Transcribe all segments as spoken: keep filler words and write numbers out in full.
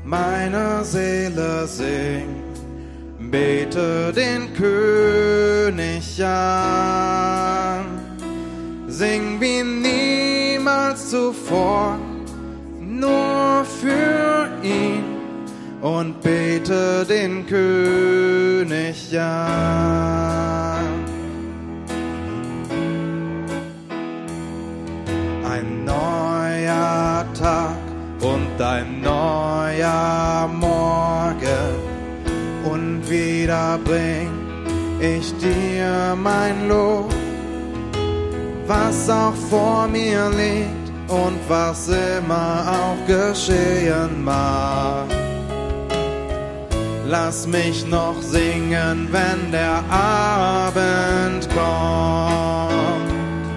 meine Seele singt, bete den König an. Sing wie niemals zuvor, nur für ihn und bete den König an. Ein neuer Tag und ein neuer Morgen, und wieder bring ich dir mein Lob, was auch vor mir liegt und was immer auch geschehen mag. Lass mich noch singen, wenn der Abend kommt.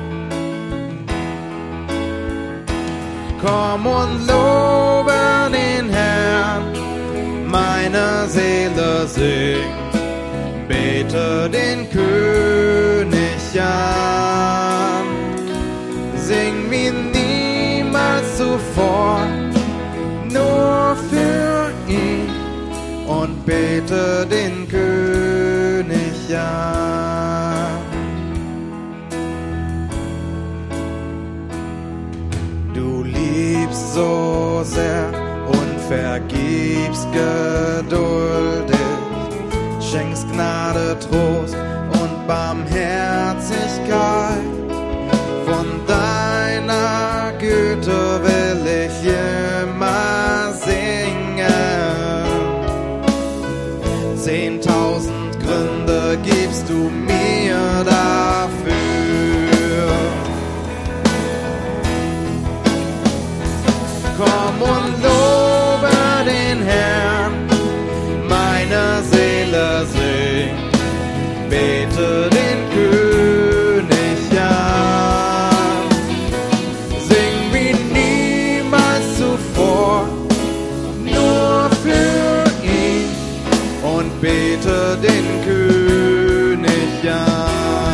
Komm und lobe den Herrn, meine Seele singt, bete den König an. Sing wie niemals zuvor, nur für ihn und bete den König an. Du liebst so sehr und vergibst geduldig, schenkst Gnade, Trost und Barmherzigkeit. Von deiner Güte will ich immer singen. Zehntausend Gründe gibst du mir dafür. Komm und lobe den Herrn, meine Seele singt, bete den König an. Sing wie niemals zuvor, nur für ihn und bete den König an.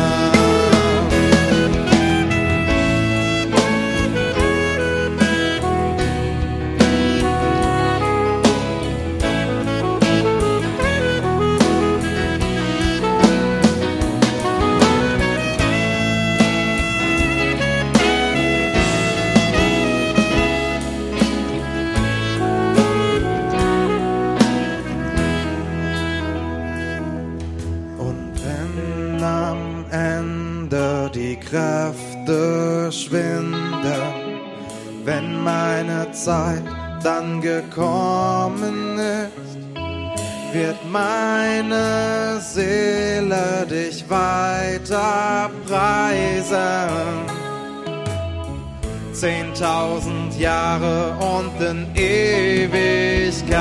Kräfte schwinden, wenn meine Zeit dann gekommen ist, wird meine Seele dich weiter preisen. Zehntausend Jahre und in Ewigkeit.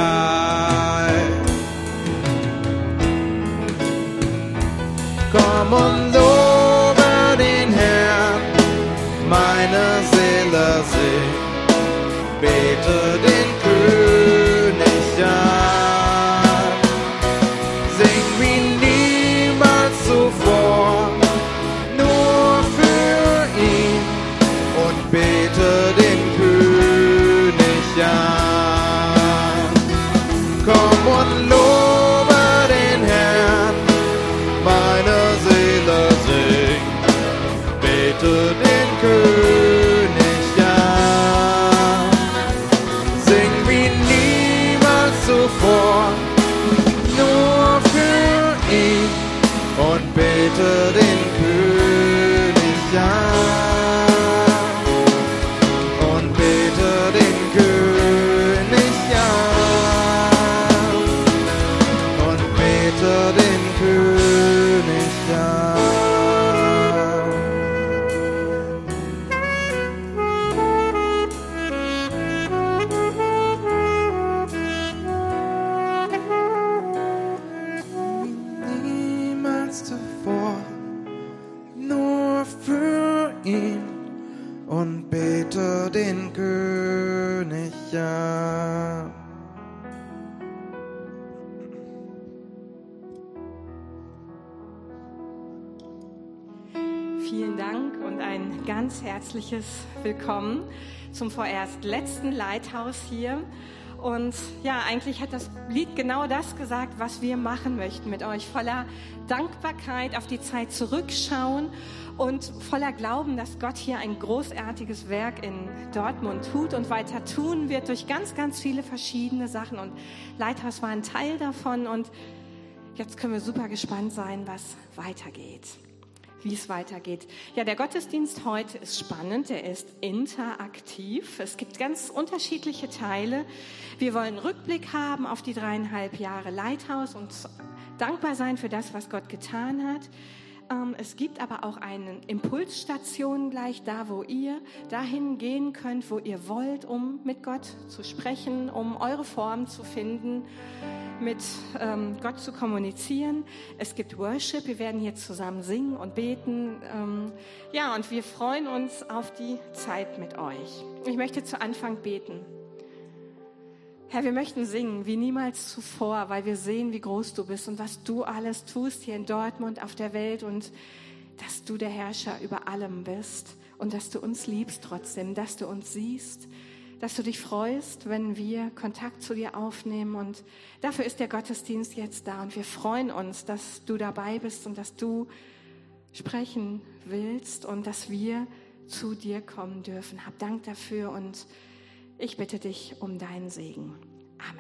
Komm und lobe den Herrn, meine Seele singt, bete den König an. Sing wie niemals zuvor, nur für ihn und bete den König an. Komm und lobe den Herrn, meine Seele singt, bete den König an. Sing wie niemals zuvor, nur für ihn und bete den König an. Und bete den König an. Und bete den König an. Nur für ihn und bete den König an. Vielen Dank und ein ganz herzliches Willkommen zum vorerst letzten Leithaus hier. Und ja, eigentlich hat das Lied genau das gesagt, was wir machen möchten mit euch. Voller Dankbarkeit auf die Zeit zurückschauen und voller Glauben, dass Gott hier ein großartiges Werk in Dortmund tut und weiter tun wird durch ganz, ganz viele verschiedene Sachen. Und Lighthouse war ein Teil davon und jetzt können wir super gespannt sein, was weitergeht. Wie es weitergeht. Ja, der Gottesdienst heute ist spannend, er ist interaktiv. Es gibt ganz unterschiedliche Teile. Wir wollen Rückblick haben auf die dreieinhalb Jahre Lighthouse und dankbar sein für das, was Gott getan hat. Es gibt aber auch eine Impulsstation gleich da, wo ihr dahin gehen könnt, wo ihr wollt, um mit Gott zu sprechen, um eure Form zu finden, mit ähm, Gott zu kommunizieren. Es gibt Worship, wir werden hier zusammen singen und beten. Ähm, ja, und wir freuen uns auf die Zeit mit euch. Ich möchte zu Anfang beten. Herr, wir möchten singen wie niemals zuvor, weil wir sehen, wie groß du bist und was du alles tust hier in Dortmund, auf der Welt und dass du der Herrscher über allem bist und dass du uns liebst trotzdem, dass du uns siehst, dass du dich freust, wenn wir Kontakt zu dir aufnehmen und dafür ist der Gottesdienst jetzt da und wir freuen uns, dass du dabei bist und dass du sprechen willst und dass wir zu dir kommen dürfen. Hab Dank dafür und ich bitte dich um deinen Segen. Amen.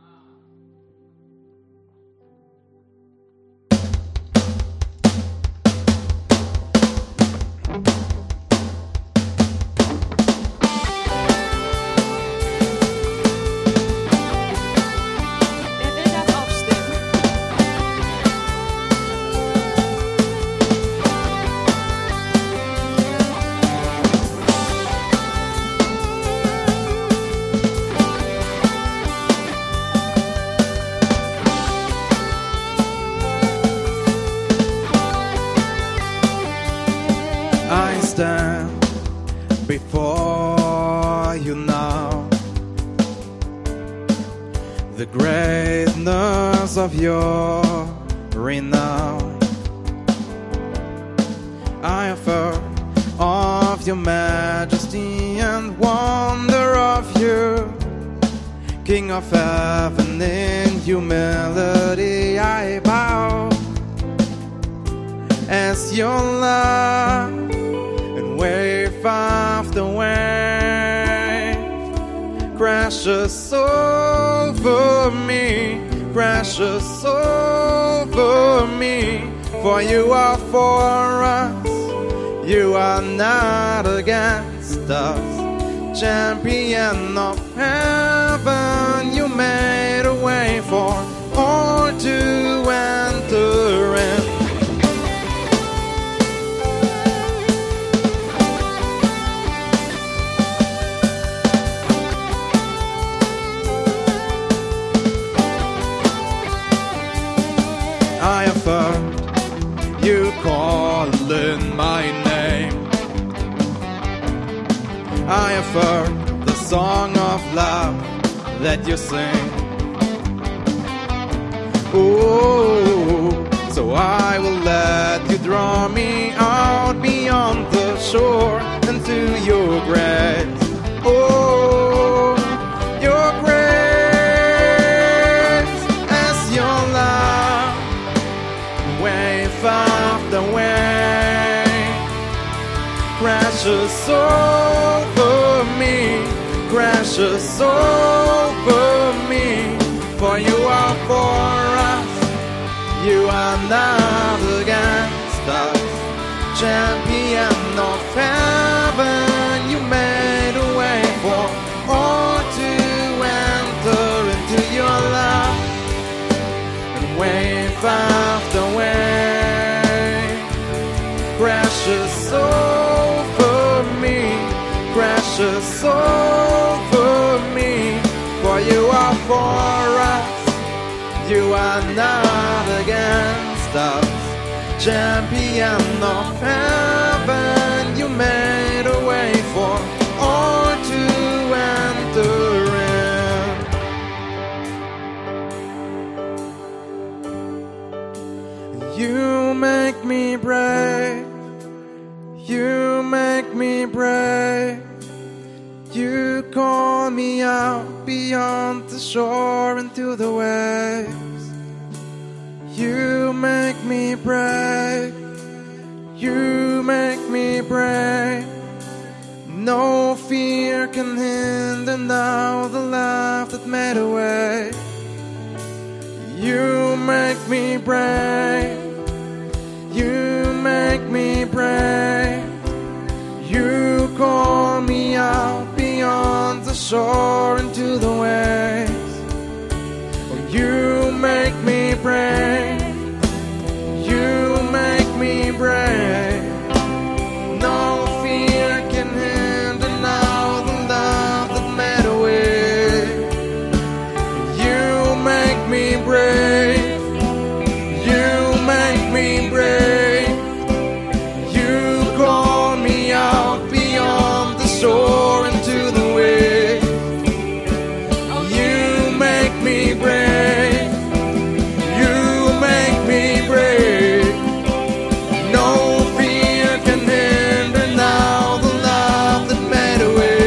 Before you now, the greatness of your renown. I have heard of your majesty and wonder of you, King of heaven. In humility I bow as your love wave after wave crashes over me, crashes over me. For you are for us, you are not against us. Champion of heaven, you made a way for all to enter in. I have heard you calling my name. I have heard the song of love that you sing. Oh, so I will let you draw me out beyond the shore and to your grace. Oh, your grace. After wave crashes over me, crashes over me. For you are for us, you are not against us. Champion of heaven, you made a way for all to enter into your love. And wave after wave crashes over me, crashes over me. For you are for us, you are not against us. Champion of heaven, you made a way for all to enter in. You make me brave. You make me brave. You call me out beyond the shore into the waves. You make me brave. You make me brave. No fear can hinder now the life that made a way. You make me brave. You make me brave. You call me out beyond the shore into the waves. Oh, you make me brave. You make me brave. No fear can hinder now the love that made a way. You make me brave. You make me brave. You call me out beyond the shore into the way. You make me brave. You make me brave. No fear can hinder now the love that made a way.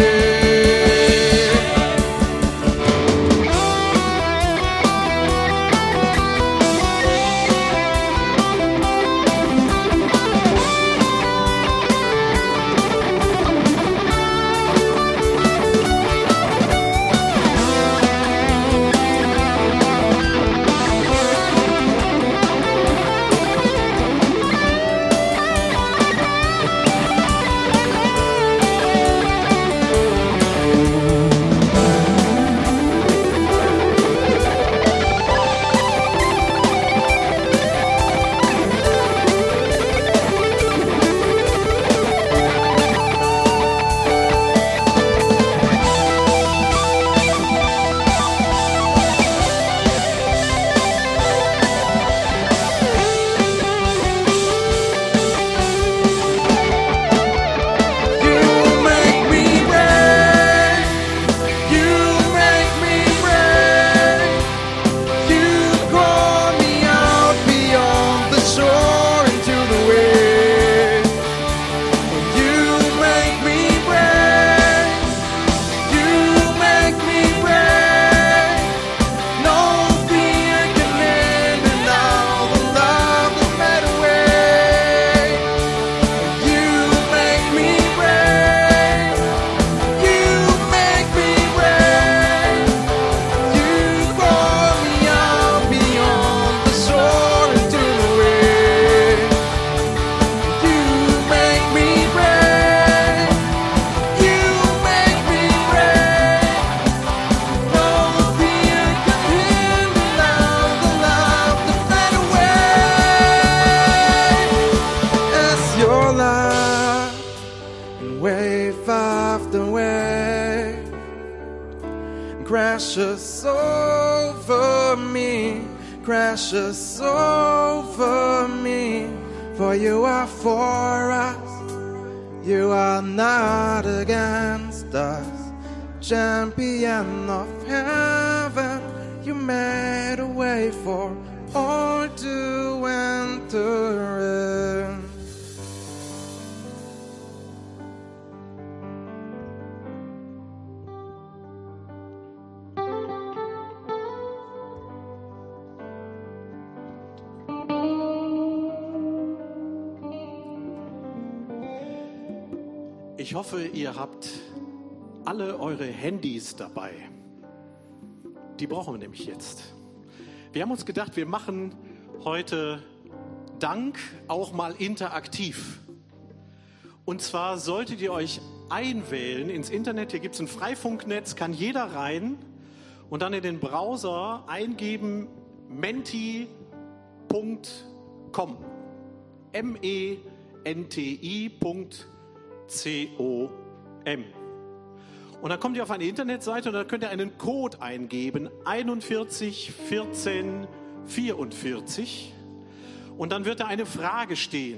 Crashes over me, crashes over me. For you are for us, you are not against us. Champion of heaven, you made a way for all to enter in. Ich hoffe, ihr habt alle eure Handys dabei. Die brauchen wir nämlich jetzt. Wir haben uns gedacht, wir machen heute Dank auch mal interaktiv. Und zwar solltet ihr euch einwählen ins Internet. Hier gibt es ein Freifunknetz, kann jeder rein und dann in den Browser eingeben menti punkt com. M E N T I punkt com. C O M. Und dann kommt ihr auf eine Internetseite und dann könnt ihr einen Code eingeben, einundvierzig vierzehn vierundvierzig. Und dann wird da eine Frage stehen.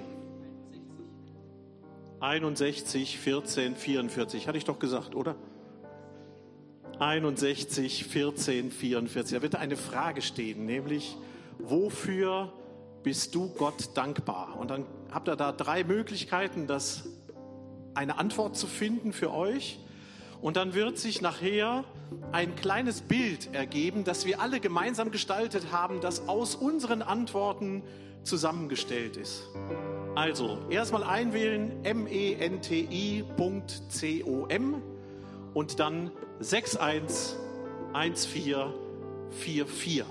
einundsechzig vierzehn vierundvierzig, hatte ich doch gesagt, oder? einundsechzig vierzehn vierundvierzig. Da wird da eine Frage stehen, nämlich, wofür bist du Gott dankbar? Und dann habt ihr da drei Möglichkeiten, das eine Antwort zu finden für euch. Und dann wird sich nachher ein kleines Bild ergeben, das wir alle gemeinsam gestaltet haben, das aus unseren Antworten zusammengestellt ist. Also, erstmal einwählen menti punkt com und dann sechs eins eins vier vier vier.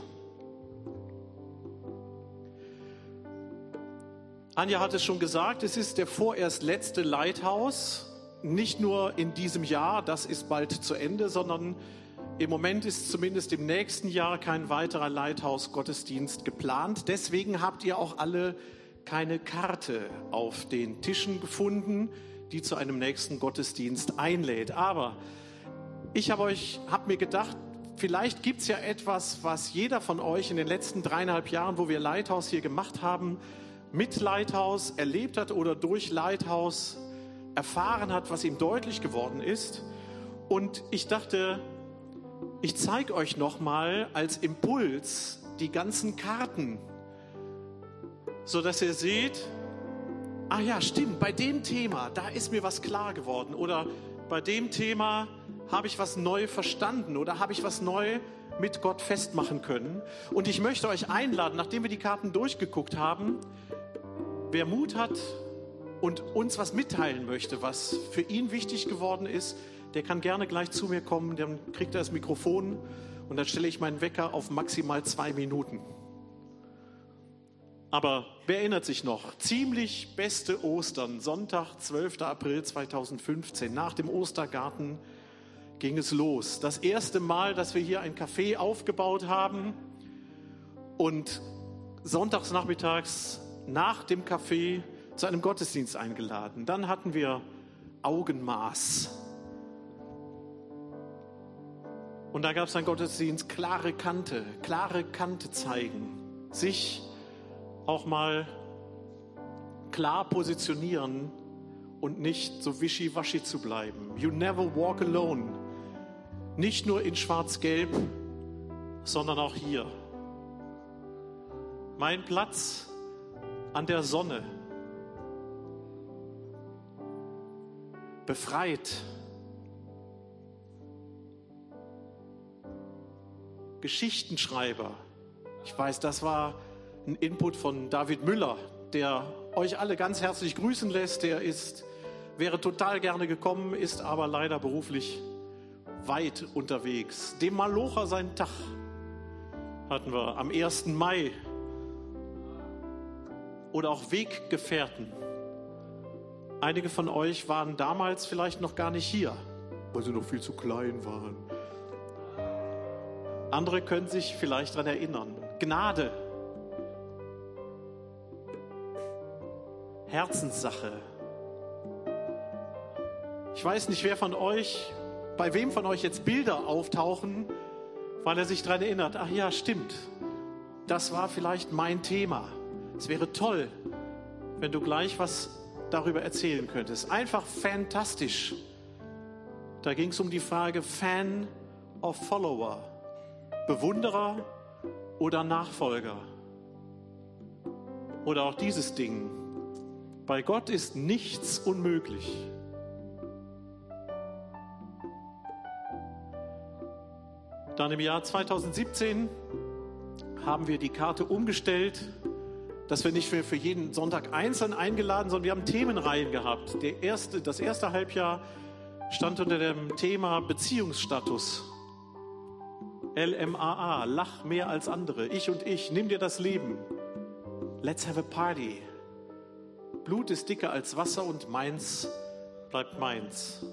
Anja hat es schon gesagt, es ist der vorerst letzte Lighthouse. Nicht nur in diesem Jahr, das ist bald zu Ende, sondern im Moment ist zumindest im nächsten Jahr kein weiterer Lighthouse-Gottesdienst geplant. Deswegen habt ihr auch alle keine Karte auf den Tischen gefunden, die zu einem nächsten Gottesdienst einlädt. Aber ich habe euch, habe mir gedacht, vielleicht gibt es ja etwas, was jeder von euch in den letzten dreieinhalb Jahren, wo wir Lighthouse hier gemacht haben, mit Lighthouse erlebt hat oder durch Lighthouse erfahren hat, was ihm deutlich geworden ist. Und ich dachte, ich zeige euch nochmal als Impuls die ganzen Karten, sodass ihr seht, ah ja, stimmt, bei dem Thema, da ist mir was klar geworden. Oder bei dem Thema habe ich was neu verstanden oder habe ich was neu mit Gott festmachen können. Und ich möchte euch einladen, nachdem wir die Karten durchgeguckt haben, wer Mut hat und uns was mitteilen möchte, was für ihn wichtig geworden ist, der kann gerne gleich zu mir kommen, dann kriegt er das Mikrofon und dann stelle ich meinen Wecker auf maximal zwei Minuten. Aber wer erinnert sich noch? Ziemlich beste Ostern, Sonntag, zwölfter April zweitausendfünfzehn. Nach dem Ostergarten ging es los. Das erste Mal, dass wir hier ein Café aufgebaut haben und sonntags nachmittags nach dem Café zu einem Gottesdienst eingeladen. Dann hatten wir Augenmaß. Und da gab es einen Gottesdienst, klare Kante, klare Kante zeigen, sich auch mal klar positionieren und nicht so wischiwaschi zu bleiben. You never walk alone. Nicht nur in Schwarz-Gelb, sondern auch hier. Mein Platz an der Sonne. Befreit. Geschichtenschreiber. Ich weiß, das war ein Input von David Müller, der euch alle ganz herzlich grüßen lässt. Der ist, wäre total gerne gekommen, ist aber leider beruflich weit unterwegs. Dem Malocher seinen Tag hatten wir am ersten Mai. Oder auch Weggefährten. Einige von euch waren damals vielleicht noch gar nicht hier, weil sie noch viel zu klein waren. Andere können sich vielleicht daran erinnern. Gnade. Herzenssache. Ich weiß nicht, wer von euch, bei wem von euch jetzt Bilder auftauchen, weil er sich daran erinnert, ach ja, stimmt, das war vielleicht mein Thema. Es wäre toll, wenn du gleich was darüber erzählen könntest. Einfach fantastisch. Da ging es um die Frage Fan of Follower. Bewunderer oder Nachfolger. Oder auch dieses Ding. Bei Gott ist nichts unmöglich. Dann im Jahr zweitausendsiebzehn haben wir die Karte umgestellt, dass wir nicht mehr für jeden Sonntag einzeln eingeladen, sondern wir haben Themenreihen gehabt. Der erste, das erste Halbjahr stand unter dem Thema Beziehungsstatus. L M A A, lach mehr als andere. Ich und ich, nimm dir das Leben. Let's have a party. Blut ist dicker als Wasser und meins bleibt meins.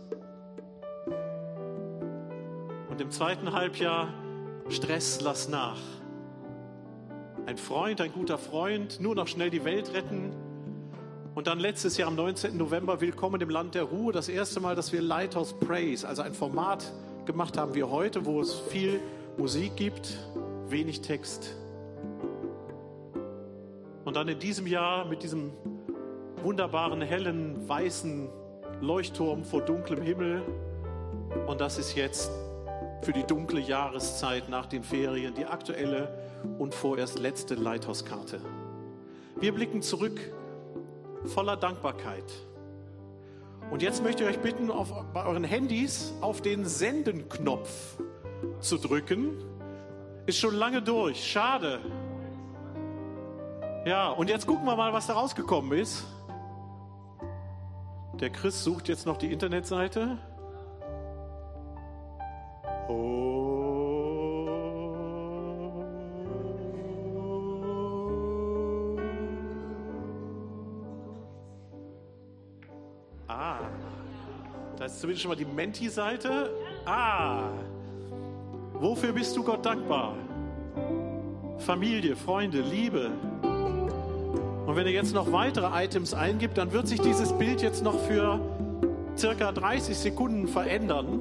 Und im zweiten Halbjahr Stress, lass nach. Ein Freund, ein guter Freund, nur noch schnell die Welt retten. Und dann letztes Jahr am neunzehnten November Willkommen im Land der Ruhe. Das erste Mal, dass wir Lighthouse Praise, also ein Format gemacht haben wie heute, wo es viel Musik gibt, wenig Text. Und dann in diesem Jahr mit diesem wunderbaren, hellen, weißen Leuchtturm vor dunklem Himmel. Und das ist jetzt für die dunkle Jahreszeit nach den Ferien die aktuelle und vorerst letzte Lighthouse-Karte. Wir blicken zurück voller Dankbarkeit. Und jetzt möchte ich euch bitten, auf, bei euren Handys auf den Senden-Knopf zu drücken. Ist schon lange durch, schade. Ja, und jetzt gucken wir mal, was da rausgekommen ist. Der Chris sucht jetzt noch die Internetseite. Oh. Ah, da ist zumindest schon mal die Menti-Seite. Ah, wofür bist du Gott dankbar? Familie, Freunde, Liebe. Und wenn ihr jetzt noch weitere Items eingibt, dann wird sich dieses Bild jetzt noch für circa dreißig Sekunden verändern.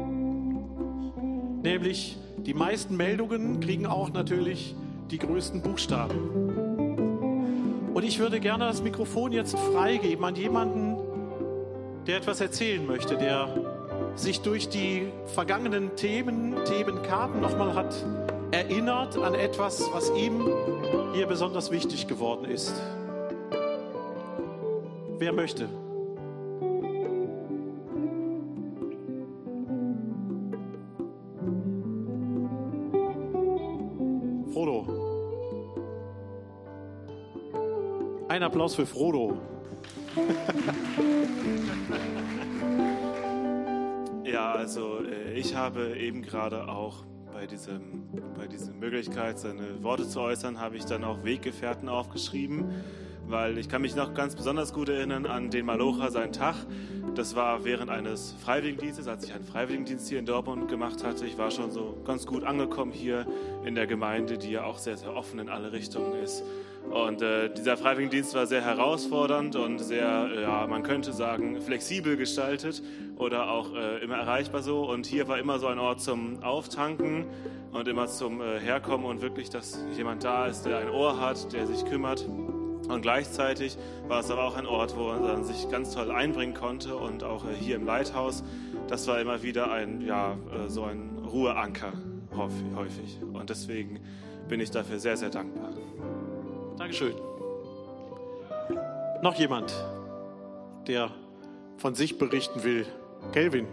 Nämlich die meisten Meldungen kriegen auch natürlich die größten Buchstaben. Und ich würde gerne das Mikrofon jetzt freigeben an jemanden, der etwas erzählen möchte, der sich durch die vergangenen Themen, Themenkarten nochmal hat erinnert an etwas, was ihm hier besonders wichtig geworden ist. Wer möchte? Frodo. Ein Applaus für Frodo. Ja, also äh, ich habe eben gerade auch bei, diesem, bei dieser Möglichkeit, seine Worte zu äußern, habe ich dann auch Weggefährten aufgeschrieben, weil ich kann mich noch ganz besonders gut erinnern an den Malocha, seinen Tag. Das war während eines Freiwilligendienstes, als ich einen Freiwilligendienst hier in Dortmund gemacht hatte. Ich war schon so ganz gut angekommen hier in der Gemeinde, die ja auch sehr, sehr offen in alle Richtungen ist. Und äh, dieser Freiwilligendienst war sehr herausfordernd und sehr, ja, man könnte sagen, flexibel gestaltet oder auch äh, immer erreichbar so. Und hier war immer so ein Ort zum Auftanken und immer zum äh, Herkommen und wirklich, dass jemand da ist, der ein Ohr hat, der sich kümmert. Und gleichzeitig war es aber auch ein Ort, wo man sich ganz toll einbringen konnte und auch äh, hier im Leithaus. Das war immer wieder ein, ja, äh, so ein Ruheanker häufig. Und deswegen bin ich dafür sehr, sehr dankbar. Dankeschön. Noch jemand, der von sich berichten will? Kelvin.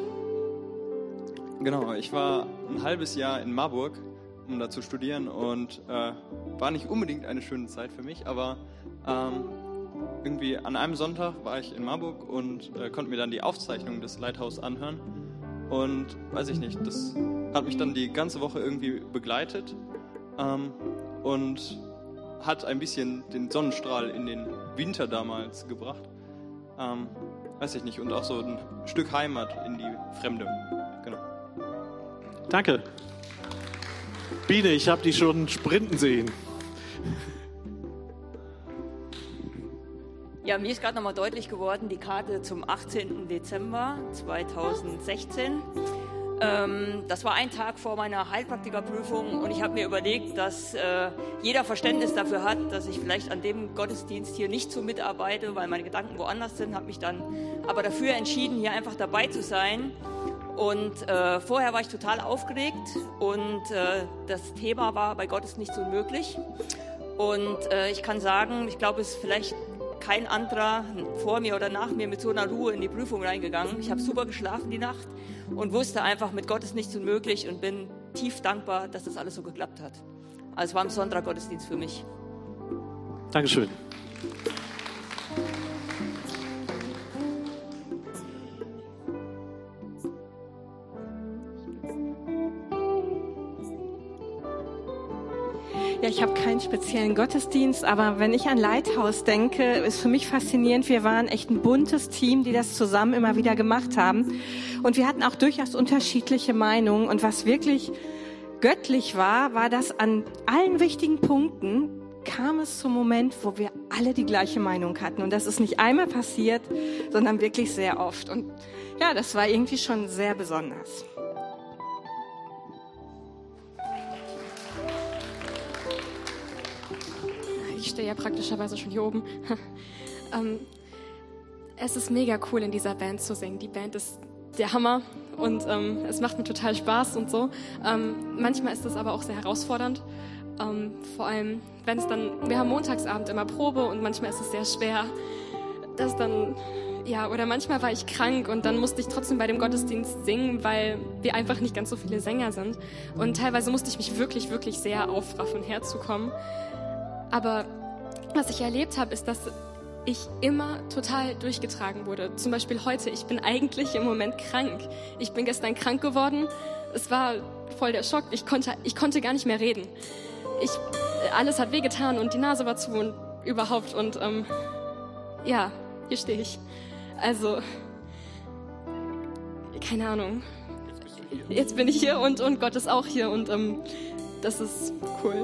Genau, ich war ein halbes Jahr in Marburg, um da zu studieren und äh, war nicht unbedingt eine schöne Zeit für mich, aber ähm, irgendwie an einem Sonntag war ich in Marburg und äh, konnte mir dann die Aufzeichnung des Leithauses anhören und weiß ich nicht, das hat mich dann die ganze Woche irgendwie begleitet ähm, und hat ein bisschen den Sonnenstrahl in den Winter damals gebracht. Ähm, weiß ich nicht. Und auch so ein Stück Heimat in die Fremde. Genau. Danke. Biene, ich habe dich schon sprinten sehen. Ja, mir ist gerade nochmal deutlich geworden, die Karte zum achtzehnten Dezember zweitausendsechzehn. Ähm, das war ein Tag vor meiner Heilpraktikerprüfung und ich habe mir überlegt, dass äh, jeder Verständnis dafür hat, dass ich vielleicht an dem Gottesdienst hier nicht so mitarbeite, weil meine Gedanken woanders sind, habe mich dann aber dafür entschieden, hier einfach dabei zu sein. Und äh, vorher war ich total aufgeregt und äh, das Thema war, bei Gott ist nichts unmöglich. Und äh, ich kann sagen, ich glaube, es ist vielleicht kein anderer vor mir oder nach mir mit so einer Ruhe in die Prüfung reingegangen. Ich habe super geschlafen die Nacht und wusste einfach, mit Gott ist nichts unmöglich und bin tief dankbar, dass das alles so geklappt hat. Also es war ein besonderer Gottesdienst für mich. Dankeschön. Ja, ich habe keinen speziellen Gottesdienst, aber wenn ich an Leithaus denke, ist für mich faszinierend. Wir waren echt ein buntes Team, die das zusammen immer wieder gemacht haben. Und wir hatten auch durchaus unterschiedliche Meinungen. Und was wirklich göttlich war, war, dass an allen wichtigen Punkten kam es zum Moment, wo wir alle die gleiche Meinung hatten. Und das ist nicht einmal passiert, sondern wirklich sehr oft. Und ja, das war irgendwie schon sehr besonders. Ich stehe ja praktischerweise schon hier oben. ähm, es ist mega cool, in dieser Band zu singen. Die Band ist der Hammer und ähm, es macht mir total Spaß und so. Ähm, manchmal ist es aber auch sehr herausfordernd. Ähm, vor allem, wenn es dann, wir haben montagsabend immer Probe und manchmal ist es sehr schwer, das dann ja, oder manchmal war ich krank und dann musste ich trotzdem bei dem Gottesdienst singen, weil wir einfach nicht ganz so viele Sänger sind. Und teilweise musste ich mich wirklich, wirklich sehr aufraffen, herzukommen. Aber was ich erlebt habe, ist, dass ich immer total durchgetragen wurde. Zum Beispiel heute, ich bin eigentlich im Moment krank. Ich bin gestern krank geworden. Es war voll der Schock. Ich konnte, ich konnte gar nicht mehr reden. Ich, alles hat wehgetan und die Nase war zu und überhaupt. Und ähm, ja, hier stehe ich. Also, keine Ahnung. Jetzt bin ich hier und, und Gott ist auch hier und ähm, das ist cool.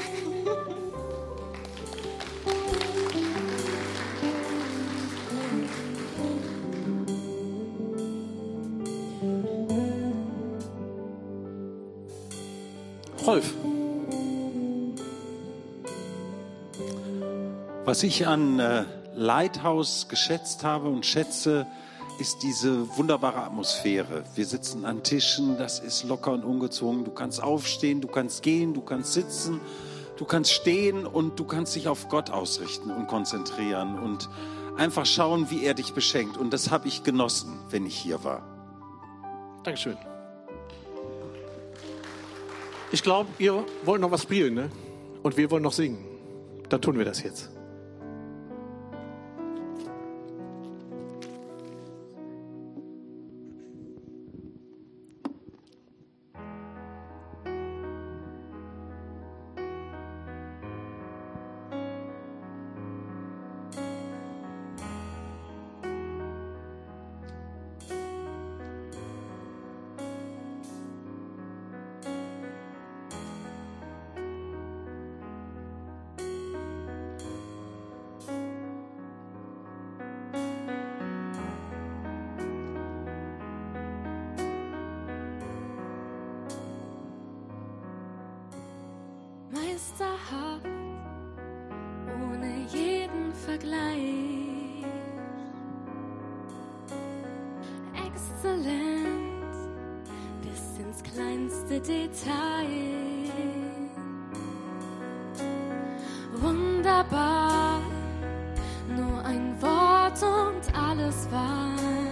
Rolf. Was ich an äh, Lighthouse geschätzt habe und schätze, ist diese wunderbare Atmosphäre. Wir sitzen an Tischen, das ist locker und ungezwungen. Du kannst aufstehen, du kannst gehen, du kannst sitzen, du kannst stehen und du kannst dich auf Gott ausrichten und konzentrieren und einfach schauen, wie er dich beschenkt. Und das habe ich genossen, wenn ich hier war. Dankeschön. Ich glaube, ihr wollt noch was spielen, ne? Und wir wollen noch singen. Dann tun wir das jetzt. Meisterhaft, ohne jeden Vergleich. Exzellent, bis ins kleinste Detail. Wunderbar, nur ein Wort und alles war.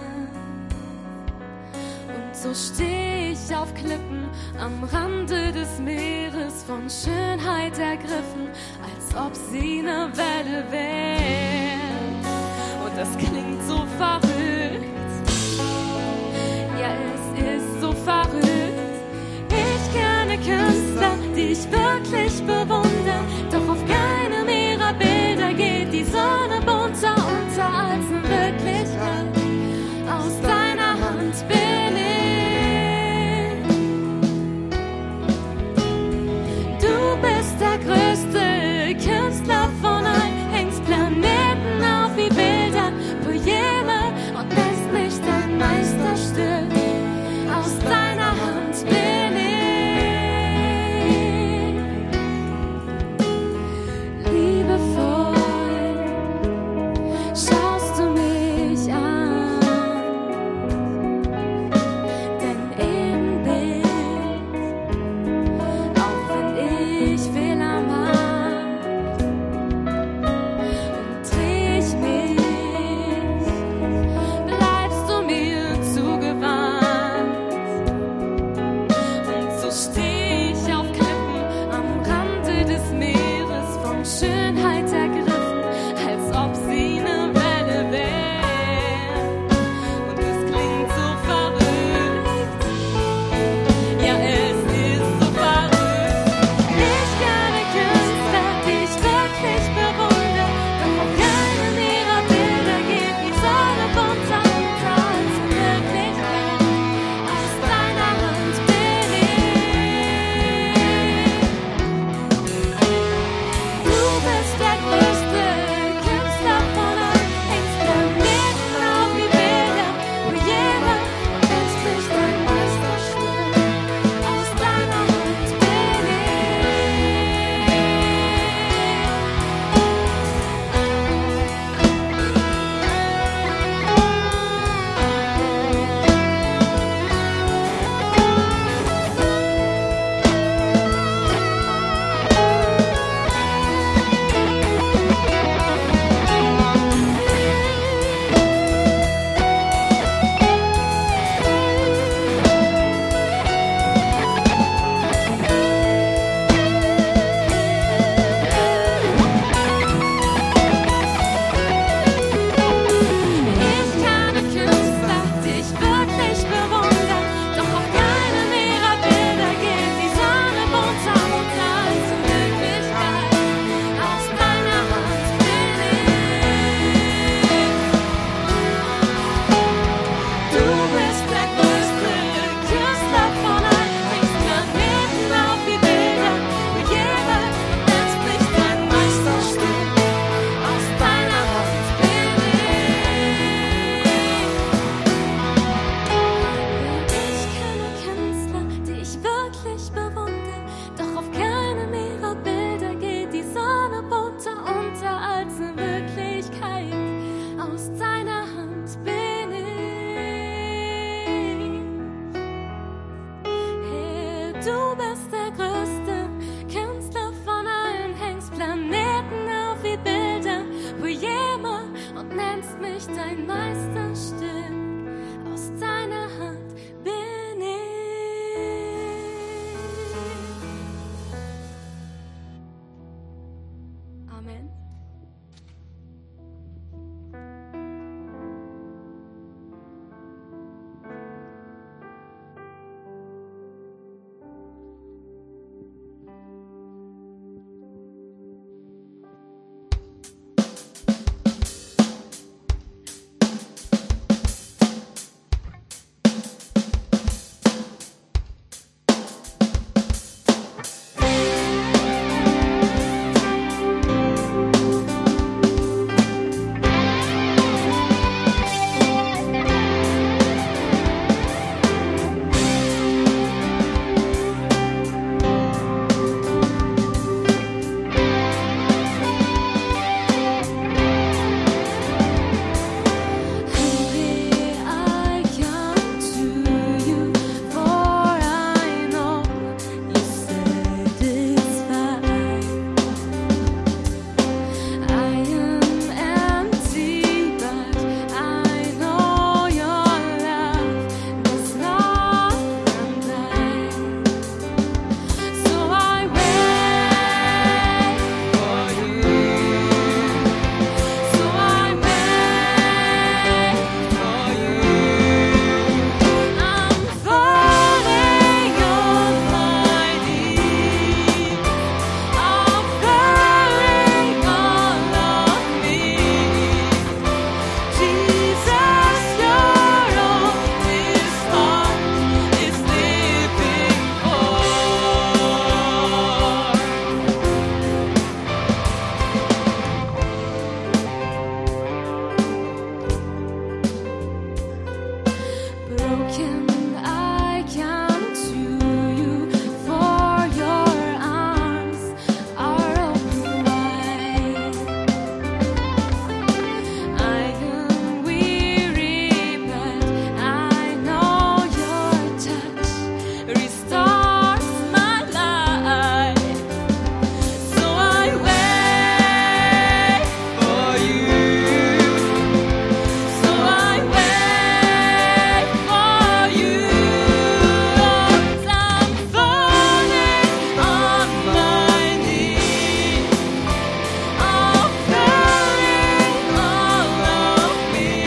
Und so steh ich auf Klippen am Rande des Meeres, von Schönheit ergriffen, als ob sie eine Welle wär. Und das klingt so verrückt, ja, es ist so verrückt. Ich kenne Künstler, die ich wirklich bewundere, doch auf keinem ihrer Bilder geht die Sonne bunter unter als in Wirklichkeit. Aus deiner Hand bin ich. Du bist der größte Künstler von allen, hängst Planeten auf wie Bilder, Poeme und lässt mich dein Meisterstück. Aus deiner Hand bin ich. Liebevoll schaust du mich an, denn im Bild, auch wenn ich Fehler mach, und dreh ich mich, bleibst du mir zugewandt. Und so steh ich auf Klippen am Rande des Meeres, von Schönheit ergriffen, als ob sie eine Welle wär. Und es klingt so verrückt, ja, es ist so verrückt. Ich kenne Künstler, die ich wirklich bewundere, doch auf keinem ihrer Bilder geht die Sonne bunter unter als in Wirklichkeit. Aus deiner Hand bin ich. Du bist der größte Künstler von allen, hängst Planeten auf wie Bilder, Poeme und nennst mich dein Meisterstück. Aus deiner Hand bin ich. Amen.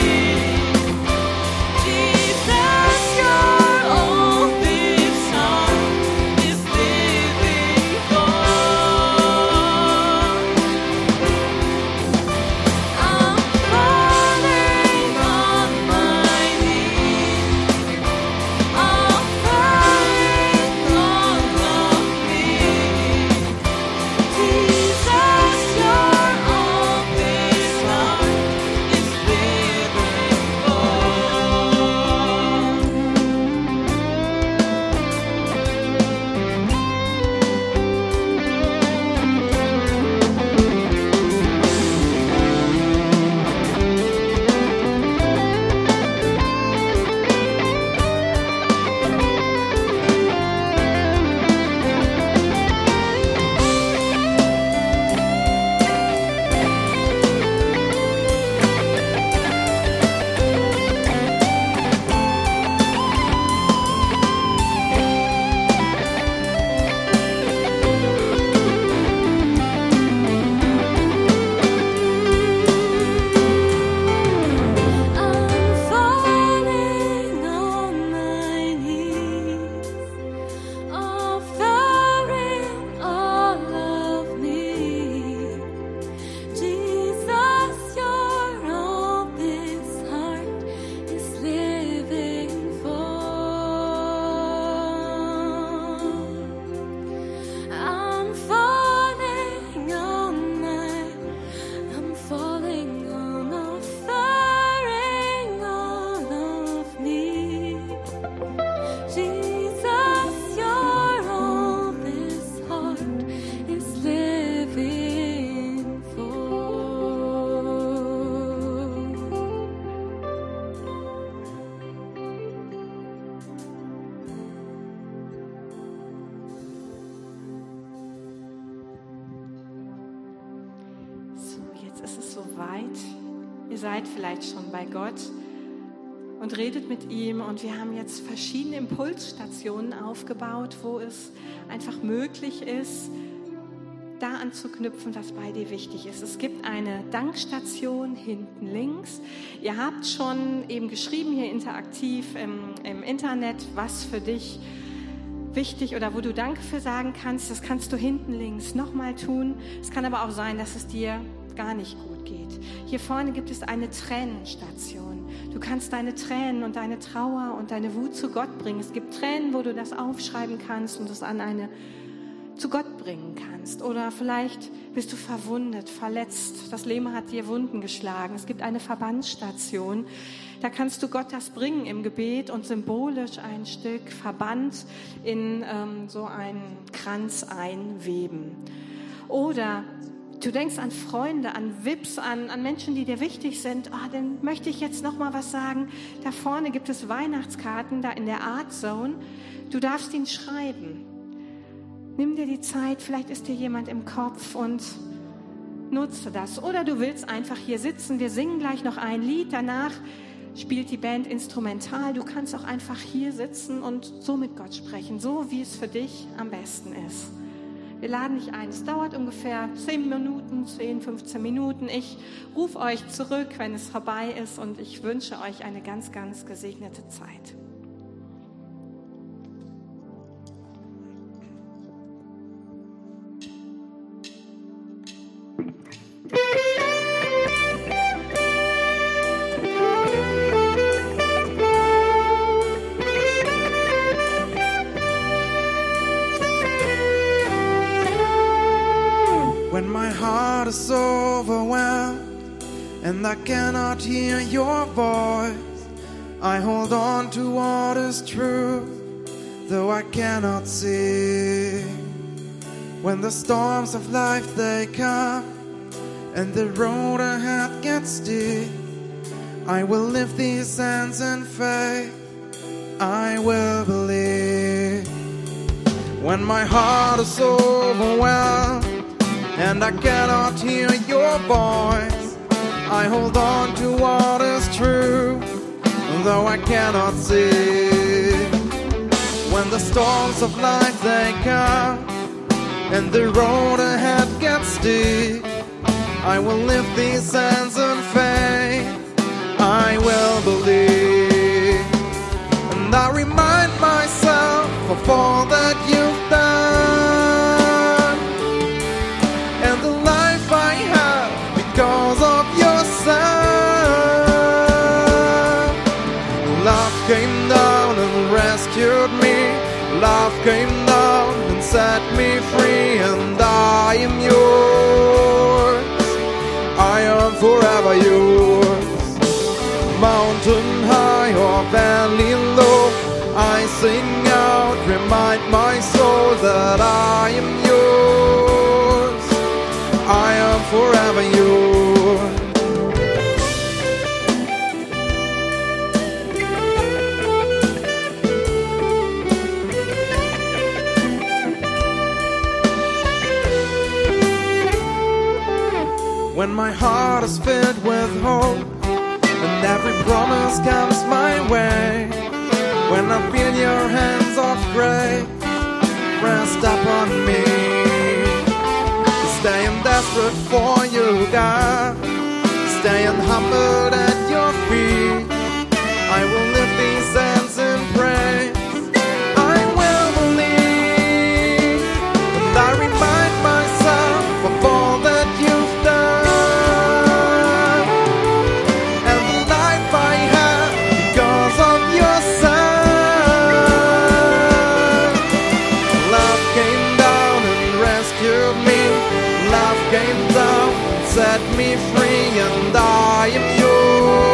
Jesus, you're all this song. es ist soweit. Ihr seid vielleicht schon bei Gott und redet mit ihm. Und wir haben jetzt verschiedene Impulsstationen aufgebaut, wo es einfach möglich ist, da anzuknüpfen, was bei dir wichtig ist. Es gibt eine Dankstation hinten links. Ihr habt schon eben geschrieben hier interaktiv im, im Internet, was für dich wichtig oder wo du Danke für sagen kannst. Das kannst du hinten links nochmal tun. Es kann aber auch sein, dass es dir gar nicht gut geht. Hier vorne gibt es eine Tränenstation. Du kannst deine Tränen und deine Trauer und deine Wut zu Gott bringen. Es gibt Tränen, wo du das aufschreiben kannst und es an eine zu Gott bringen kannst. Oder vielleicht bist du verwundet, verletzt. Das Leben hat dir Wunden geschlagen. Es gibt eine Verbandsstation. Da kannst du Gott das bringen im Gebet und symbolisch ein Stück Verband in ähm, so einen Kranz einweben. Oder du denkst an Freunde, an V I Ps, an, an Menschen, die dir wichtig sind. Oh, dann möchte ich jetzt noch mal was sagen. Da vorne gibt es Weihnachtskarten, da in der Art Zone. Du darfst ihn schreiben. Nimm dir die Zeit, vielleicht ist dir jemand im Kopf und nutze das. Oder du willst einfach hier sitzen, wir singen gleich noch ein Lied, danach spielt die Band instrumental. Du kannst auch einfach hier sitzen und so mit Gott sprechen, so wie es für dich am besten ist. Wir laden dich ein, es dauert ungefähr zehn Minuten, zehn, fünfzehn Minuten. Ich rufe euch zurück, wenn es vorbei ist und ich wünsche euch eine ganz, ganz gesegnete Zeit. When my heart is overwhelmed and I cannot hear your voice, I hold on to what is true, though I cannot see. When the storms of life they come and the road ahead gets steep, I will lift these hands in faith, I will believe. When my heart is overwhelmed and I cannot hear your voice, I hold on to what is true, though I cannot see. When the storms of life they come and the road ahead gets steep, I will lift these hands in faith, I will believe. And I remind myself of all that you've done and the life I have because of your Son. Love came down and rescued me, love came down and set me free, and I am yours, I am forever yours. Mountain high or valley low, I sing out, remind my soul that I am yours, I am forever yours. When my heart is filled with hope and every promise comes my way, when I feel your hands of grace rest upon me, staying desperate for you, God, staying humbled at your feet, I will lift these hands in praise, I will believe, and I remind myself of all that you've done. Set me free and I am yours.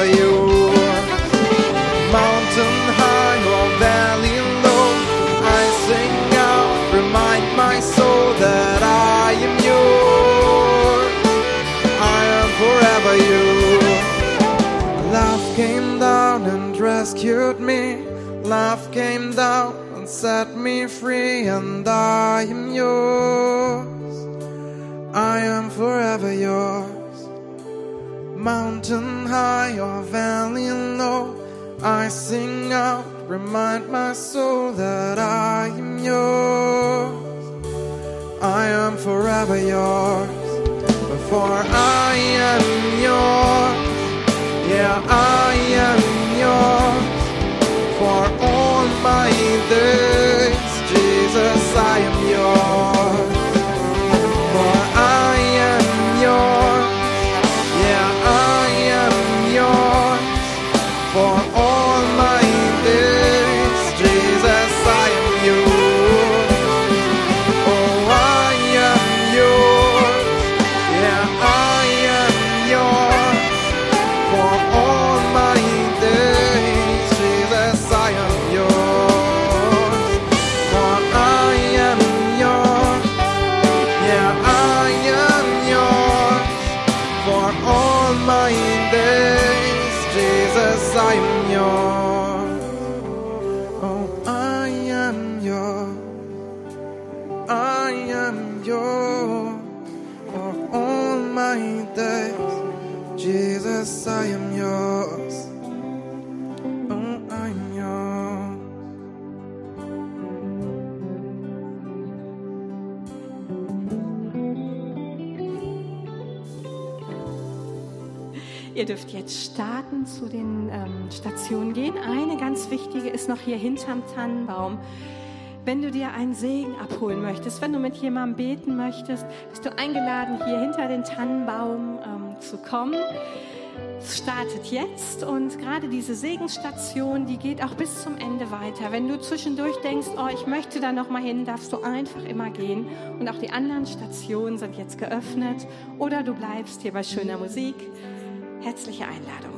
forever yours. Mountain high or valley low, I sing out, remind my soul that I am yours. I am forever yours. Love came down and rescued me. Love came down and set me free, and I am yours. I am forever yours. Mountain high or valley low, I sing out, remind my soul that I am yours. I am forever yours. For I am yours. Yeah, I am yours. For all my days, Jesus, I am yours. For I am yours. Yeah, I am yours. For all my days, Jesus, I am yours. Oh, I am yours. Yeah, I am yours. For all my days, Jesus, I am yours. For I am yours. Yeah, I am yours. For all my days, Jesus, I am yours. Oh, I am yours. I am yours. For all my days, Jesus, I am yours. Oh, I'm yours. Ihr dürft jetzt starten, zu den ähm, Stationen gehen. Eine ganz wichtige ist noch hier hinterm Tannenbaum. Wenn du dir einen Segen abholen möchtest, wenn du mit jemandem beten möchtest, bist du eingeladen, hier hinter den Tannenbaum ähm, zu kommen. Es startet jetzt und gerade diese Segensstation, die geht auch bis zum Ende weiter. Wenn du zwischendurch denkst, oh, ich möchte da noch mal hin, darfst du einfach immer gehen. Und auch die anderen Stationen sind jetzt geöffnet. Oder du bleibst hier bei schöner Musik. Herzliche Einladung.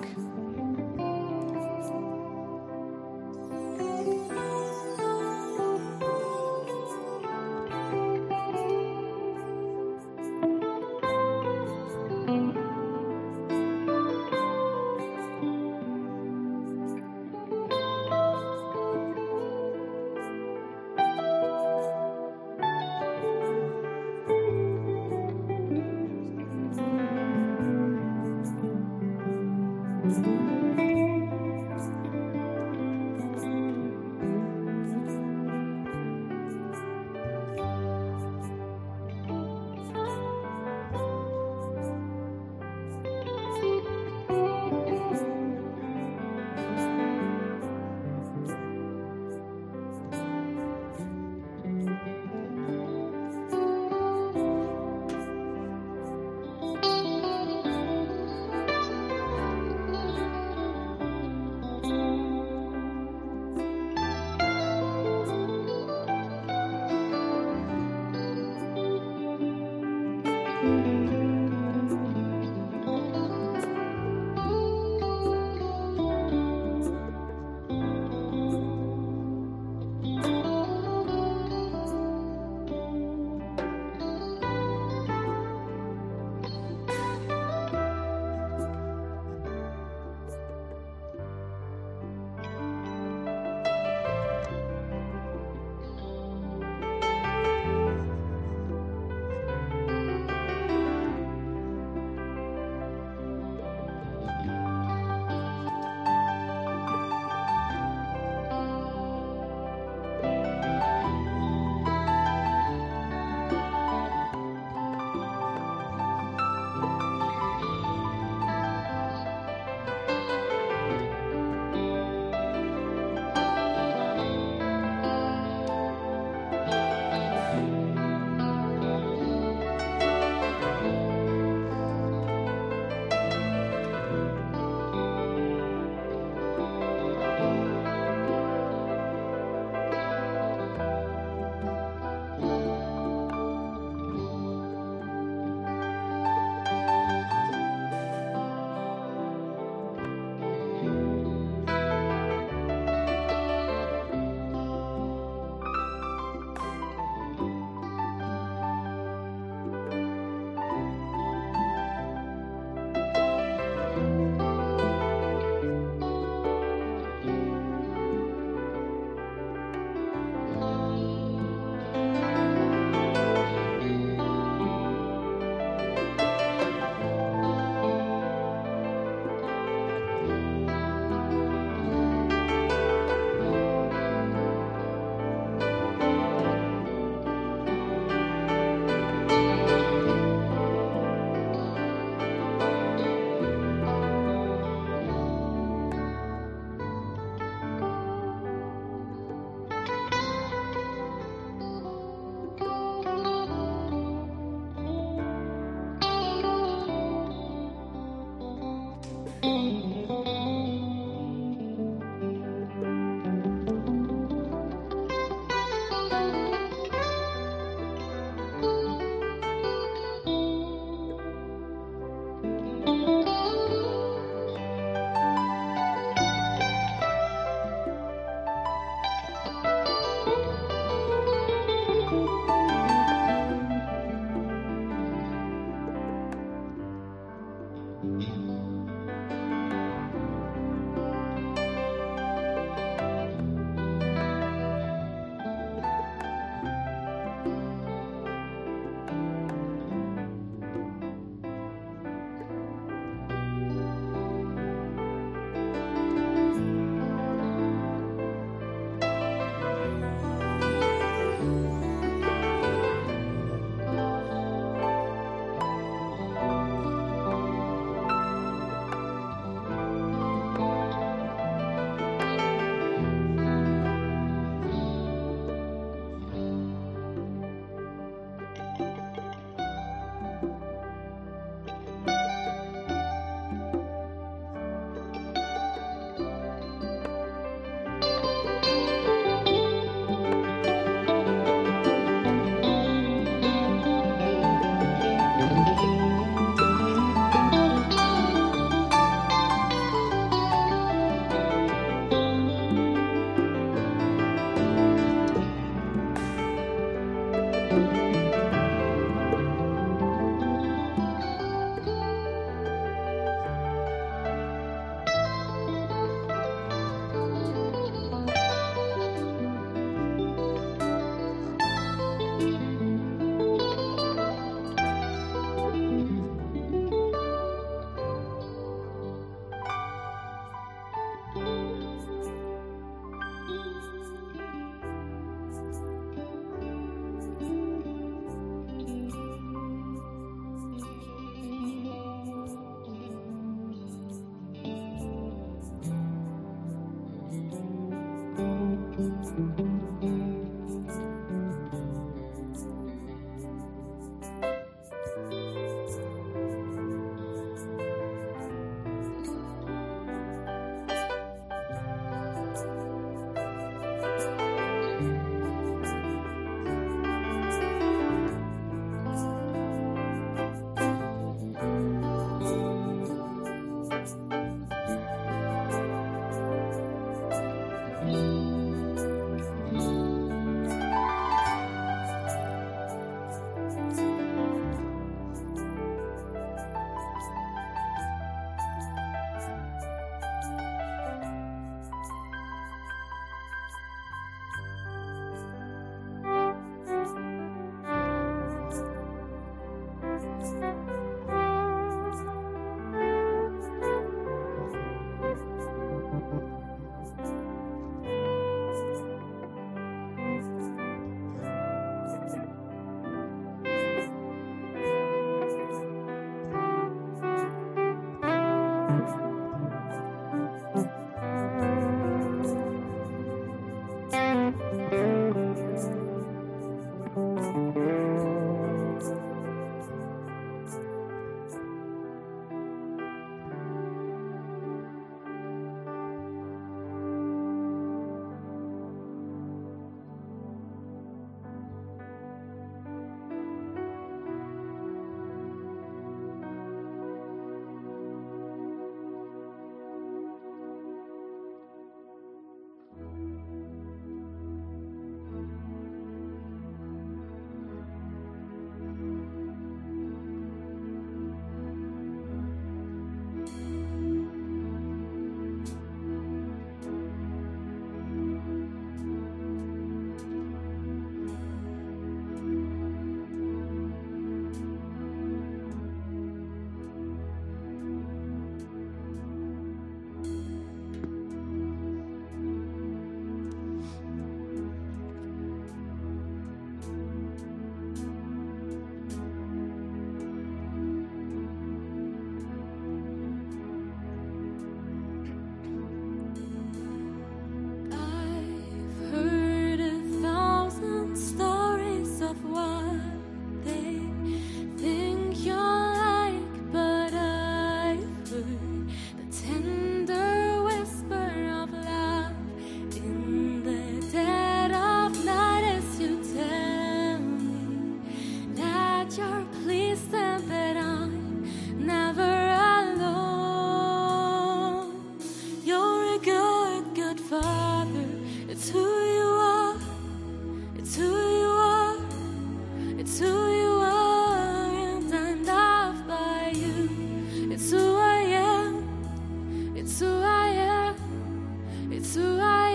It's who you are. It's who you are. It's who you are, and I'm loved by you. It's who I am. It's who I am. It's who I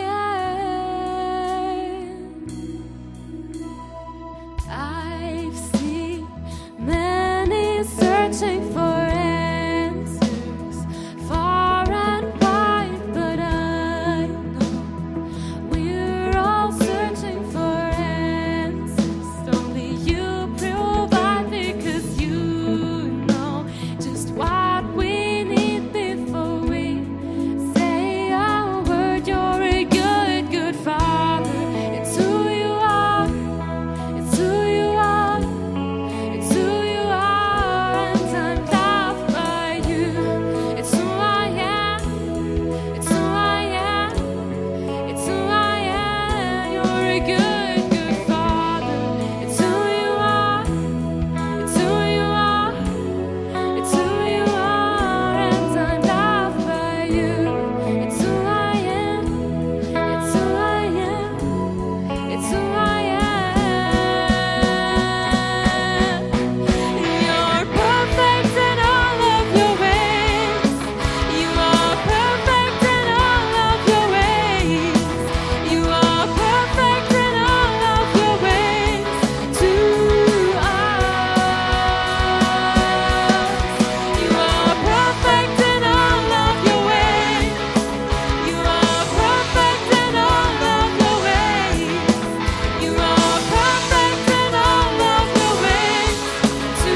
am. I've seen many searching for answers, far and wide, but I know we're all searching for answers. Only you provide, because you know just what we need before we say a word. You're a good, good Father. It's who you are. It's who you are. It's who you are, and I'm loved by you. It's who I am. It's who I am. It's who I am. You're a good, good Father. It's who you are. It's who you are. It's who you are, and I'm loved by you. It's who I am. It's who I am. It's who I am. You're perfect in all of your ways. You are perfect in all of your ways. You are perfect in all of your ways to us. You are perfect in all of your ways. You are perfect in all of your ways. You are perfect in all of your ways to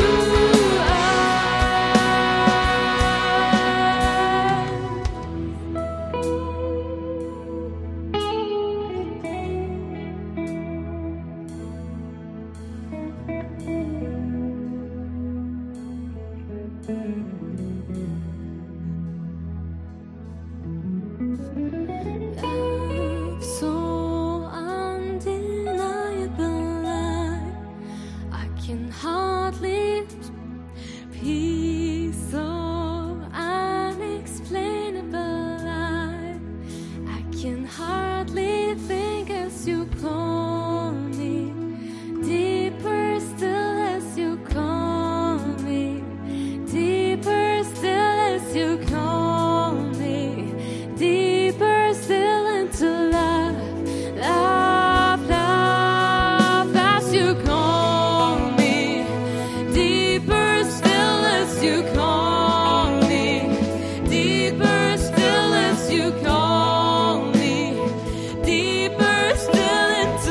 Love so undeniable, I can hardly peace so unexplainable. I, I can hardly think as you call me, deeper still as you call me, deeper still as you call me, deeper still into love, love, love as you call me, deeper still as you call me, deeper still as you call me, deeper still into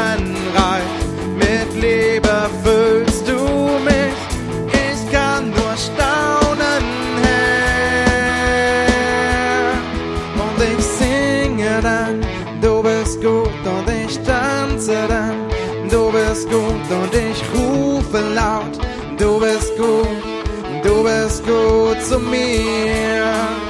Leben reich, mit Liebe füllst du mich, ich kann nur staunen, Herr. Und ich singe dann, du bist gut, und ich tanze dann, du bist gut, und ich rufe laut, du bist gut, du bist gut zu mir.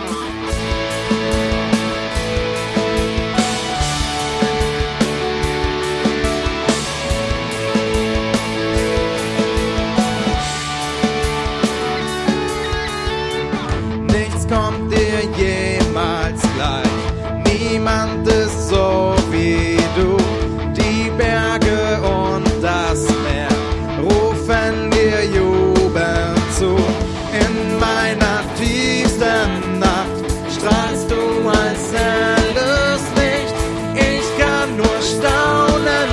Nichts kommt dir jemals gleich, niemand ist so wie du. Die Berge und das Meer rufen dir Jubel zu. In meiner tiefsten Nacht strahlst du als helles Licht. Ich kann nur staunen,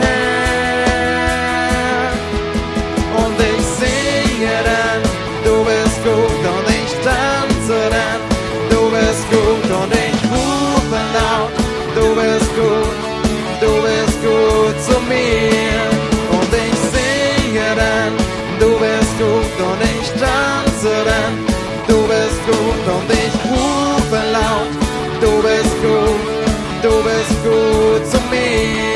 Herr. Und ich singe dann, du bist gut, und ich tanze dann, du bist gut, und ich rufe laut, du bist gut, du bist gut zu mir. Und ich singe dann, du bist gut, und ich tanze dann, du bist gut, und ich rufe laut, du bist gut, du bist gut zu mir.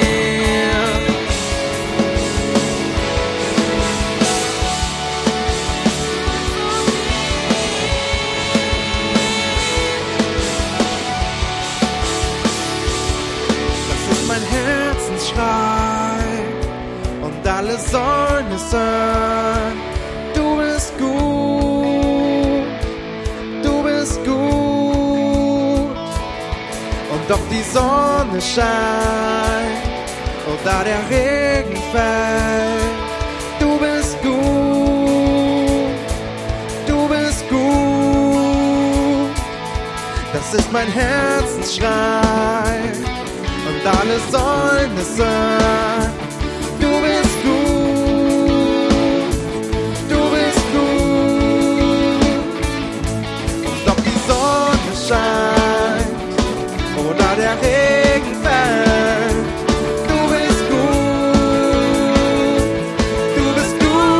Das ist mein Herzensschrei, und alle sollen es hören. Du bist gut, du bist gut. Und doch die Sonne scheint, oder der Regen fällt. Du bist gut, du bist gut. Das ist mein Herzensschrei, und alle sollen es hören. Du bist gut, du bist gut. Und ob die Sonne scheint oder der Regen fällt, du bist gut, du bist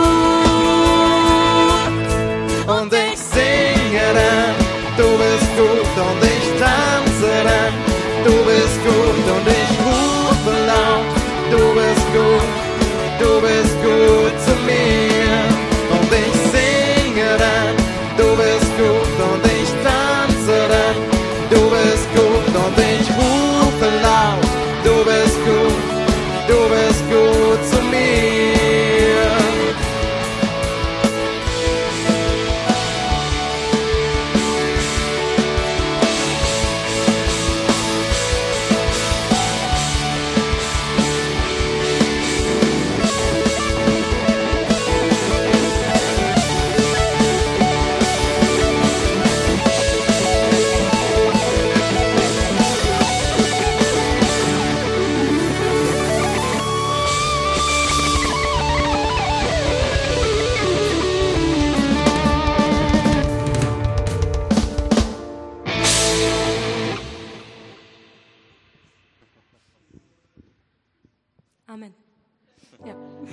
gut. Und ich singe dann, du bist gut, und ich tanze dann, du bist gut, und ich rufe laut, du bist gut, du bist gut zu mir. Und ich singe dann, du bist gut, und ich tanze dann, du bist gut, und ich rufe laut, du bist gut, du bist gut zu mir. Amen. Ja.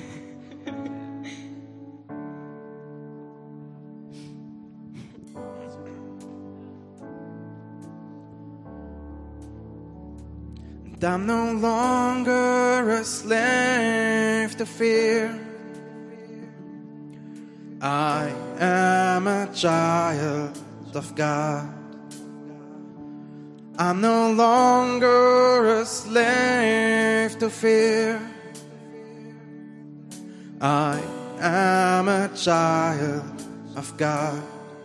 And I'm no longer a slave to fear. I am a child of God. I'm no longer a slave to fear. I am a child of God.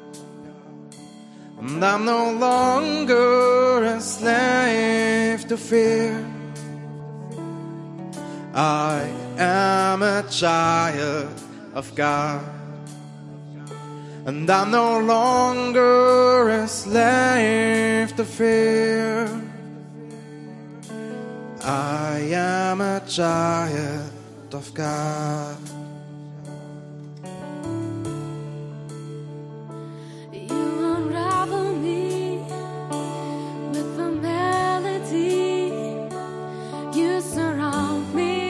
And I'm no longer a slave to fear. I am a child of God. And I'm no longer a slave to fear. I am a child of God. You unravel me with a melody. You surround me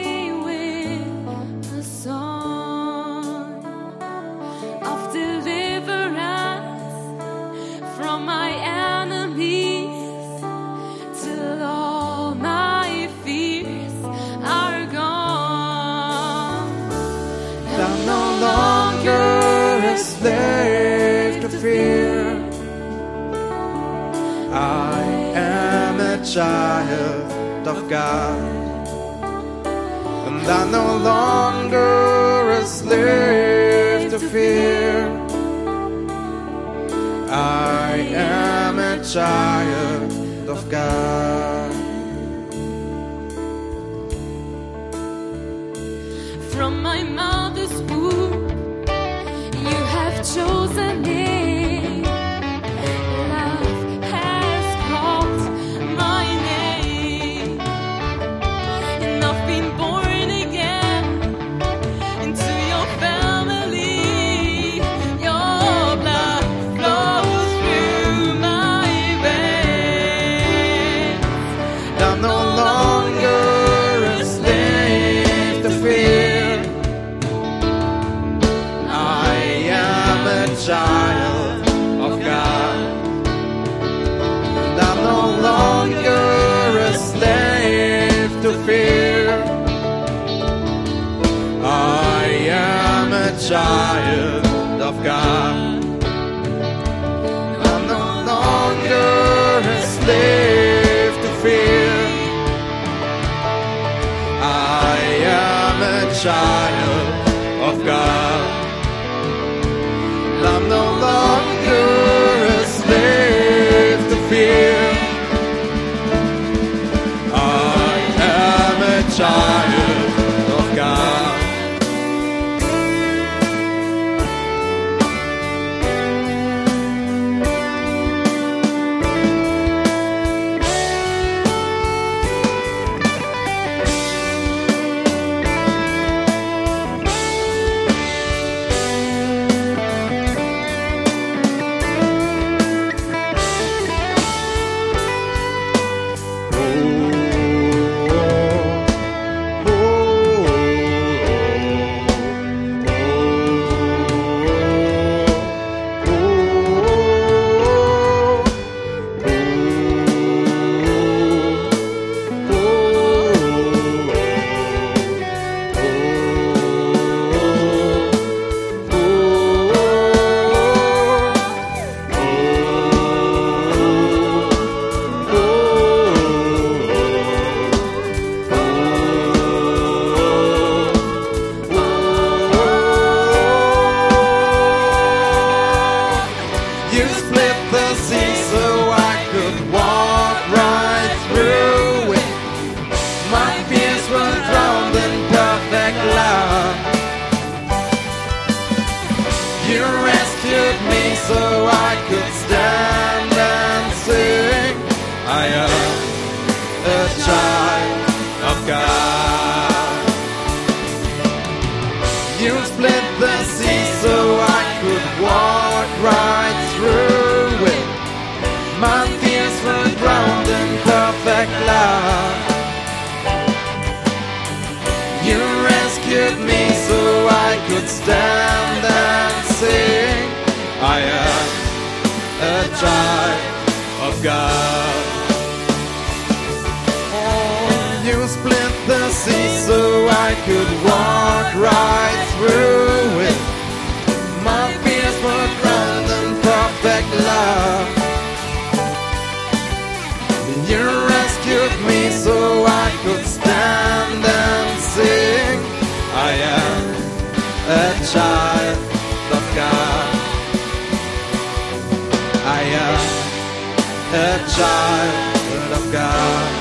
slave to fear. I am a child of God, and I'm no longer a slave to fear. I am a child of God. From my mother's womb, you have chosen me. Love has called my name, and I've been born again into your family. Your blood flows through my veins. I'm no longer a slave to fear. I am a child of God. And I'm no longer a slave to fear. I am a child of God. I'm no longer a slave to fear. I am a child of God. I'm no longer a slave to fear. I am a child of God. You split the sea so I could walk right through it. My fears were drowned in perfect love. You rescued me so I could stand and sing. I am a child of God. You split the sea so I could walk right through it. My fears were drowned in perfect love. You rescued me so I could stand and sing. I am a child of God. Oh, you split the sea so I could walk right through it. My fears were drowned in perfect love. You rescued me so I could stand and sing. I am a child of God. I am a child of God.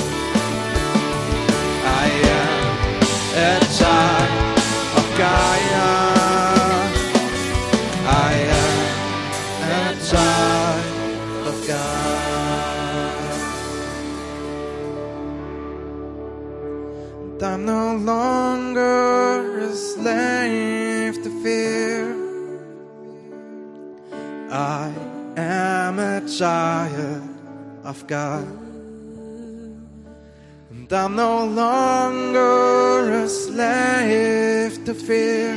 I am a child of God. I am a child of God. And I'm no longer a slave to fear. I am a child of God. And I'm no longer a slave to fear.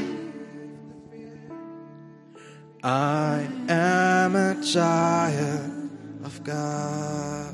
I am a child of God.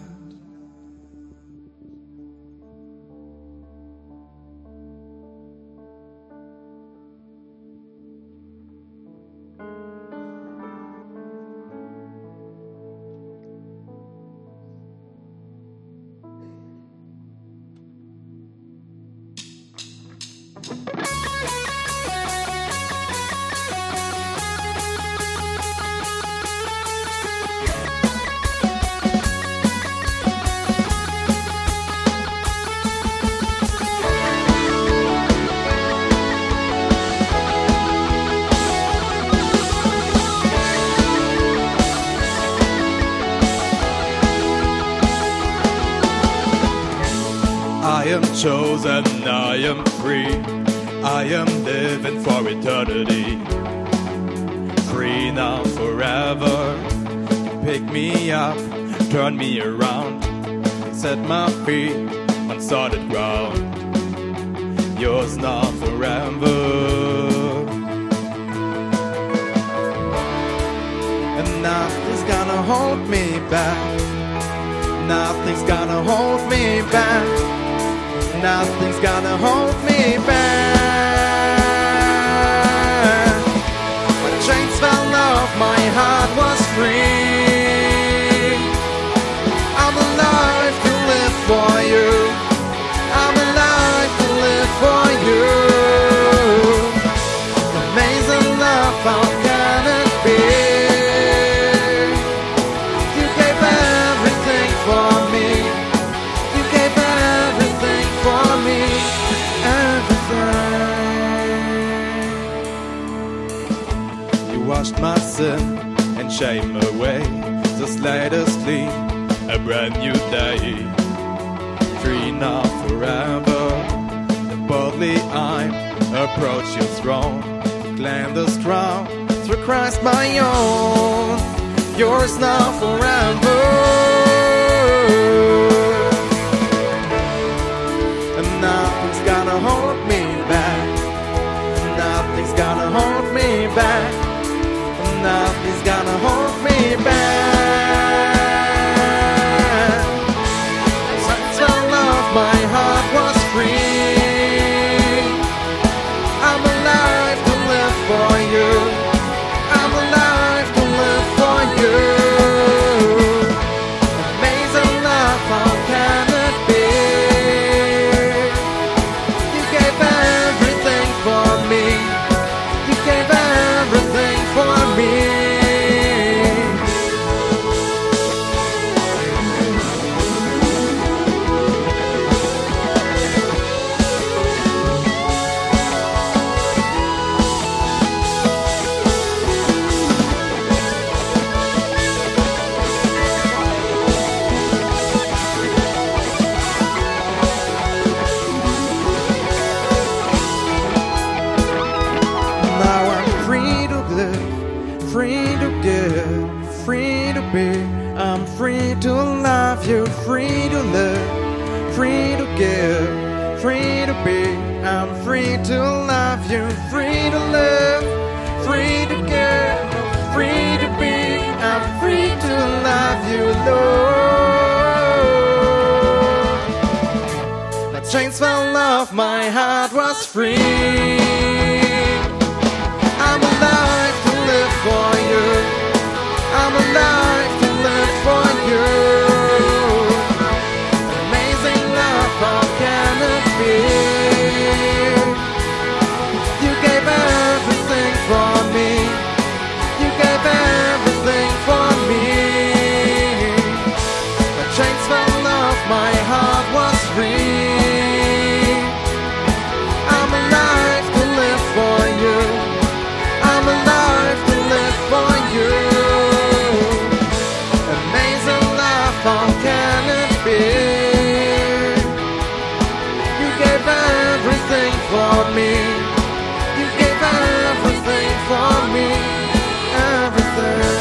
I am chosen, I am free, I am living for eternity. Free now forever, pick me up, turn me around, set my feet on solid ground. Yours now forever. And nothing's gonna hold me back, nothing's gonna hold me back. Nothing's gonna hold me back. When chains fell off, my heart was free. I'm alive to live for you. I'm alive to live for you. Amazing love, how can it be? You gave everything for me. You gave everything for me, everything. You washed my sin and shame away, just laid us clean, a brand new day. Free now forever, and boldly I approach your throne, claim this crown through Christ my own. Yours now forever. Nothing's gonna hold me back. Nothing's gonna hold me back. Nothing's gonna hold me back. Since I love, my heart was free. I'm alive to live for you. I'm alive to live for you. Amazing love, how can it be? I'm free to love you, free to live, free to give, free to be. I'm free to love you, free to live, free to give, free to be. I'm free to love you, Lord. My chains fell off, my heart was free. I'm alive to live for you. I'm alive to live for you. Amazing love, how can it be? You gave everything for me. You gave everything for me. The chains fell off, my heart was free. I'm alive to live for you. I'm alive to live for you. How can it be? You gave everything for me. You gave everything for me. Everything.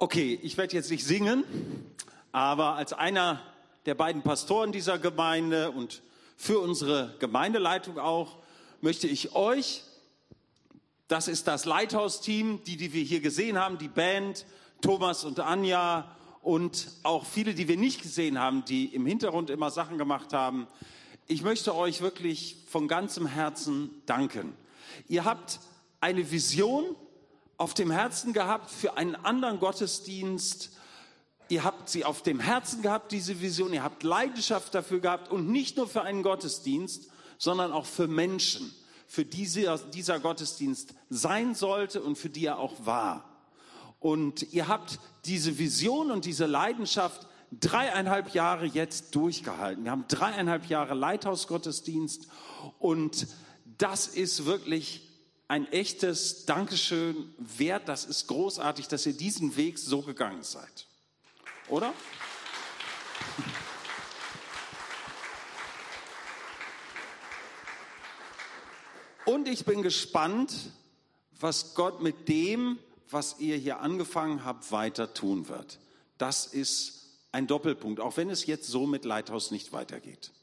Okay, ich werde jetzt nicht singen, aber als einer der beiden Pastoren dieser Gemeinde und für unsere Gemeindeleitung auch, möchte ich euch, das ist das Lighthouse-Team, die, die wir hier gesehen haben, die Band, Thomas und Anja und auch viele, die wir nicht gesehen haben, die im Hintergrund immer Sachen gemacht haben. Ich möchte euch wirklich von ganzem Herzen danken. Ihr habt eine Vision auf dem Herzen gehabt für einen anderen Gottesdienst. Ihr habt sie auf dem Herzen gehabt, diese Vision. Ihr habt Leidenschaft dafür gehabt und nicht nur für einen Gottesdienst, sondern auch für Menschen, für die dieser, dieser Gottesdienst sein sollte und für die er auch war. Und ihr habt diese Vision und diese Leidenschaft dreieinhalb Jahre jetzt durchgehalten. Wir haben dreieinhalb Jahre Lighthouse-Gottesdienst und das ist wirklich ein echtes Dankeschön wert. Das ist großartig, dass ihr diesen Weg so gegangen seid. Oder? Und ich bin gespannt, was Gott mit dem, was ihr hier angefangen habt, weiter tun wird. Das ist ein Doppelpunkt, auch wenn es jetzt so mit Lighthouse nicht weitergeht.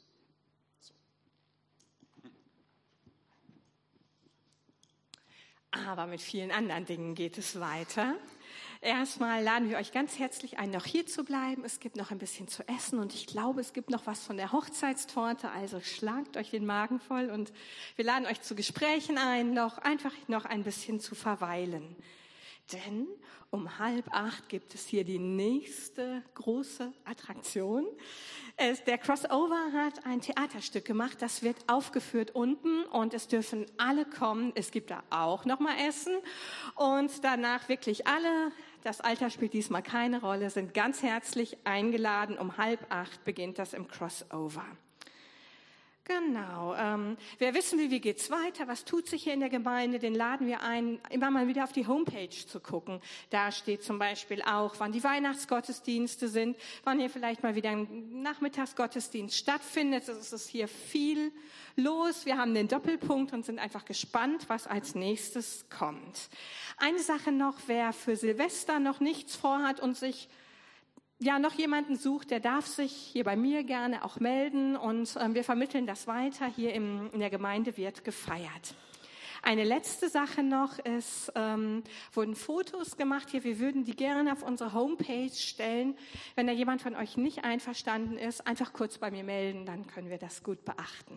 Aber mit vielen anderen Dingen geht es weiter. Erstmal laden wir euch ganz herzlich ein, noch hier zu bleiben. Es gibt noch ein bisschen zu essen und ich glaube, es gibt noch was von der Hochzeitstorte. Also schlagt euch den Magen voll und wir laden euch zu Gesprächen ein, noch einfach noch ein bisschen zu verweilen. Denn um halb acht gibt es hier die nächste große Attraktion. Es, der Crossover hat ein Theaterstück gemacht, das wird aufgeführt unten und es dürfen alle kommen. Es gibt da auch nochmal Essen und danach wirklich alle, das Alter spielt diesmal keine Rolle, sind ganz herzlich eingeladen. Um halb acht beginnt das im Crossover. Genau. Ähm, wer wissen will, wie geht's weiter, was tut sich hier in der Gemeinde, den laden wir ein, immer mal wieder auf die Homepage zu gucken. Da steht zum Beispiel auch, wann die Weihnachtsgottesdienste sind, wann hier vielleicht mal wieder ein Nachmittagsgottesdienst stattfindet. Es ist hier viel los. Wir haben den Doppelpunkt und sind einfach gespannt, was als nächstes kommt. Eine Sache noch, wer für Silvester noch nichts vorhat und sich ja, noch jemanden sucht, der darf sich hier bei mir gerne auch melden und ähm, wir vermitteln das weiter. Hier im, in der Gemeinde wird gefeiert. Eine letzte Sache noch ist, ähm, wurden Fotos gemacht hier. Wir würden die gerne auf unsere Homepage stellen. Wenn da jemand von euch nicht einverstanden ist, einfach kurz bei mir melden, dann können wir das gut beachten.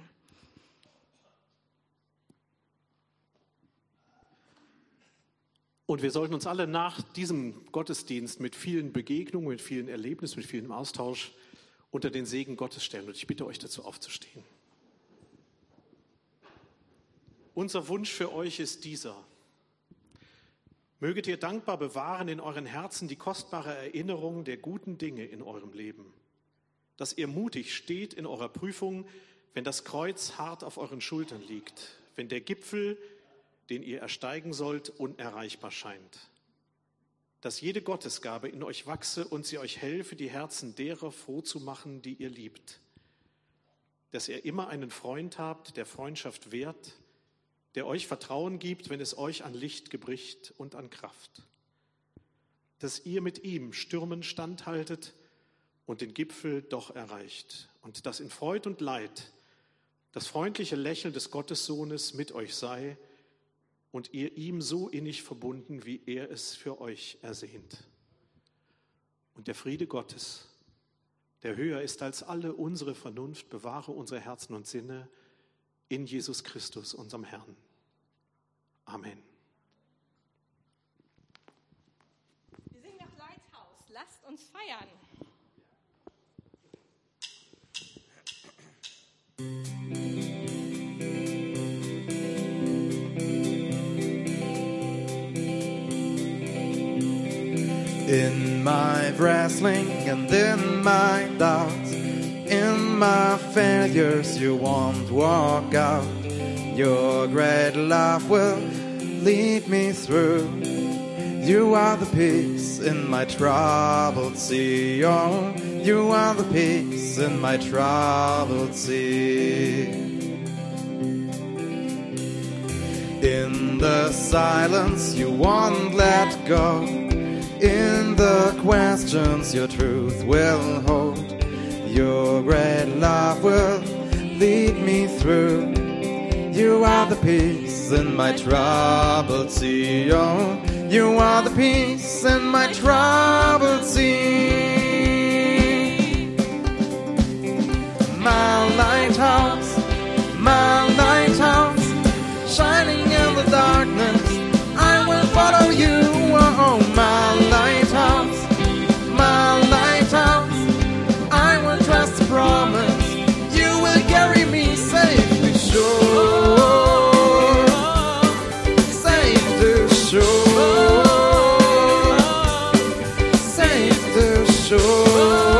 Und wir sollten uns alle nach diesem Gottesdienst mit vielen Begegnungen, mit vielen Erlebnissen, mit vielem Austausch unter den Segen Gottes stellen. Und ich bitte euch dazu aufzustehen. Unser Wunsch für euch ist dieser. Möget ihr dankbar bewahren in euren Herzen die kostbare Erinnerung der guten Dinge in eurem Leben. Dass ihr mutig steht in eurer Prüfung, wenn das Kreuz hart auf euren Schultern liegt, wenn der Gipfel, den ihr ersteigen sollt, unerreichbar scheint. Dass jede Gottesgabe in euch wachse und sie euch helfe, die Herzen derer froh zu machen, die ihr liebt. Dass ihr immer einen Freund habt, der Freundschaft wehrt, der euch Vertrauen gibt, wenn es euch an Licht gebricht und an Kraft. Dass ihr mit ihm Stürmen standhaltet und den Gipfel doch erreicht. Und dass in Freud und Leid das freundliche Lächeln des Gottessohnes mit euch sei, und ihr ihm so innig verbunden, wie er es für euch ersehnt. Und der Friede Gottes, der höher ist als alle unsere Vernunft, bewahre unsere Herzen und Sinne in Jesus Christus, unserem Herrn. Amen. Wir singen noch Lighthouse. Lasst uns feiern. In my wrestling and in my doubts, in my failures you won't walk out. Your great love will lead me through. You are the peace in my troubled sea. Oh, you are the peace in my troubled sea. In the silence you won't let go. In the questions your truth will hold, your great love will lead me through. You are the peace in my troubled sea, oh, you are the peace in my troubled sea. My lighthouse, my lighthouse, shining in the darkness, I will follow you, oh, my lighthouse, my lighthouse, I will trust the promise, you will carry me safely shore, safe to shore, safe to shore,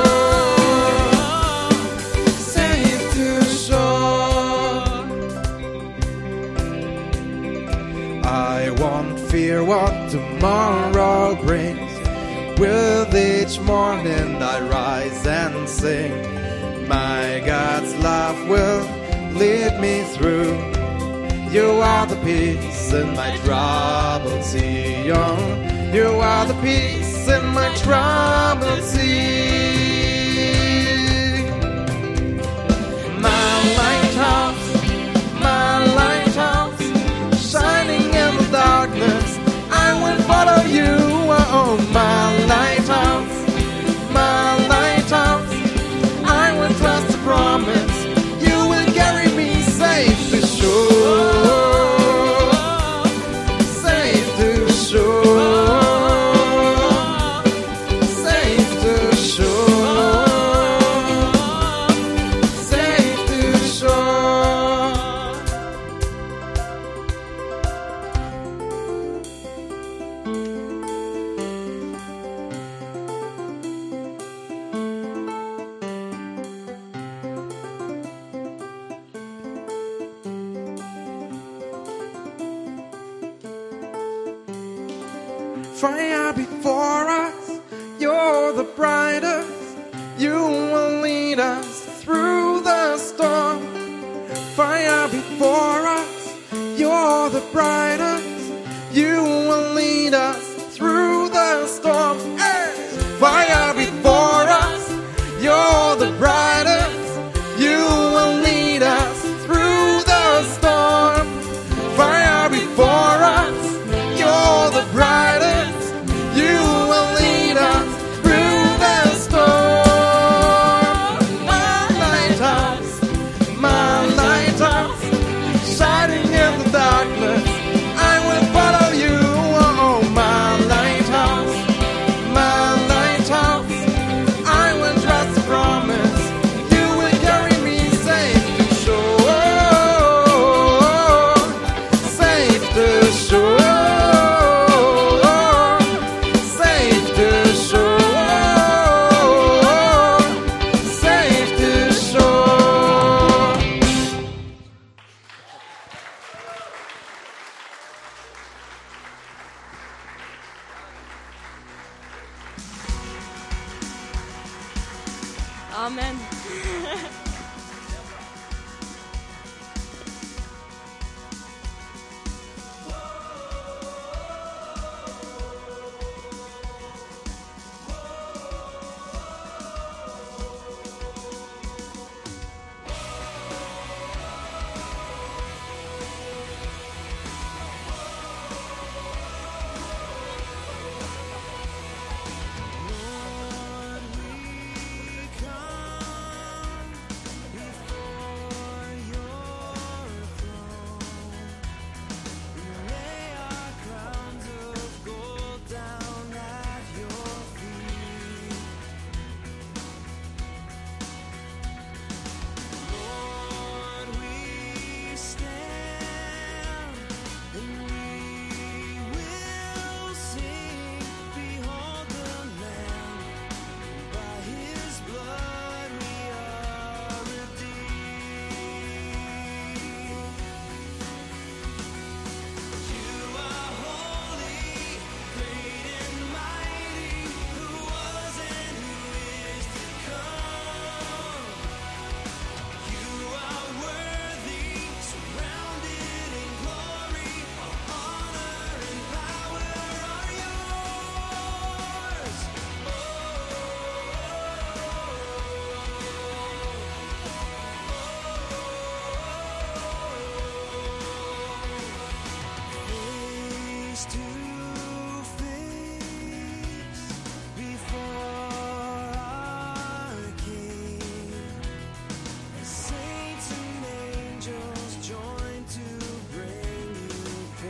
safe to shore. I won't fear what tomorrow brings. With each morning I rise and sing. My God's love will lead me through. You are the peace in my troubled sea, oh, you are the peace in my troubled sea. My lighthouse, my lighthouse, shining in the darkness, I will follow you, oh, my lighthouse, my lighthouse, I will trust the promise, you will carry me safe to shore, safe to shore, safe to shore, safe to shore. Fire before us, you're the brightest, you will lead us through the storm. Fire before us, you're the brightest, you will lead us through the storm. Hey! Fire before us, you're the brightest, you will lead us through the storm. Fire before us, you're the brightest, you will lead us through the storm. My lighthouse, my lighthouse, shining in the darkness, I will follow you, oh, my lighthouse, my lighthouse, I will trust the promise, you will carry me safe to shore, safe to shore. Amen. Lord, we come still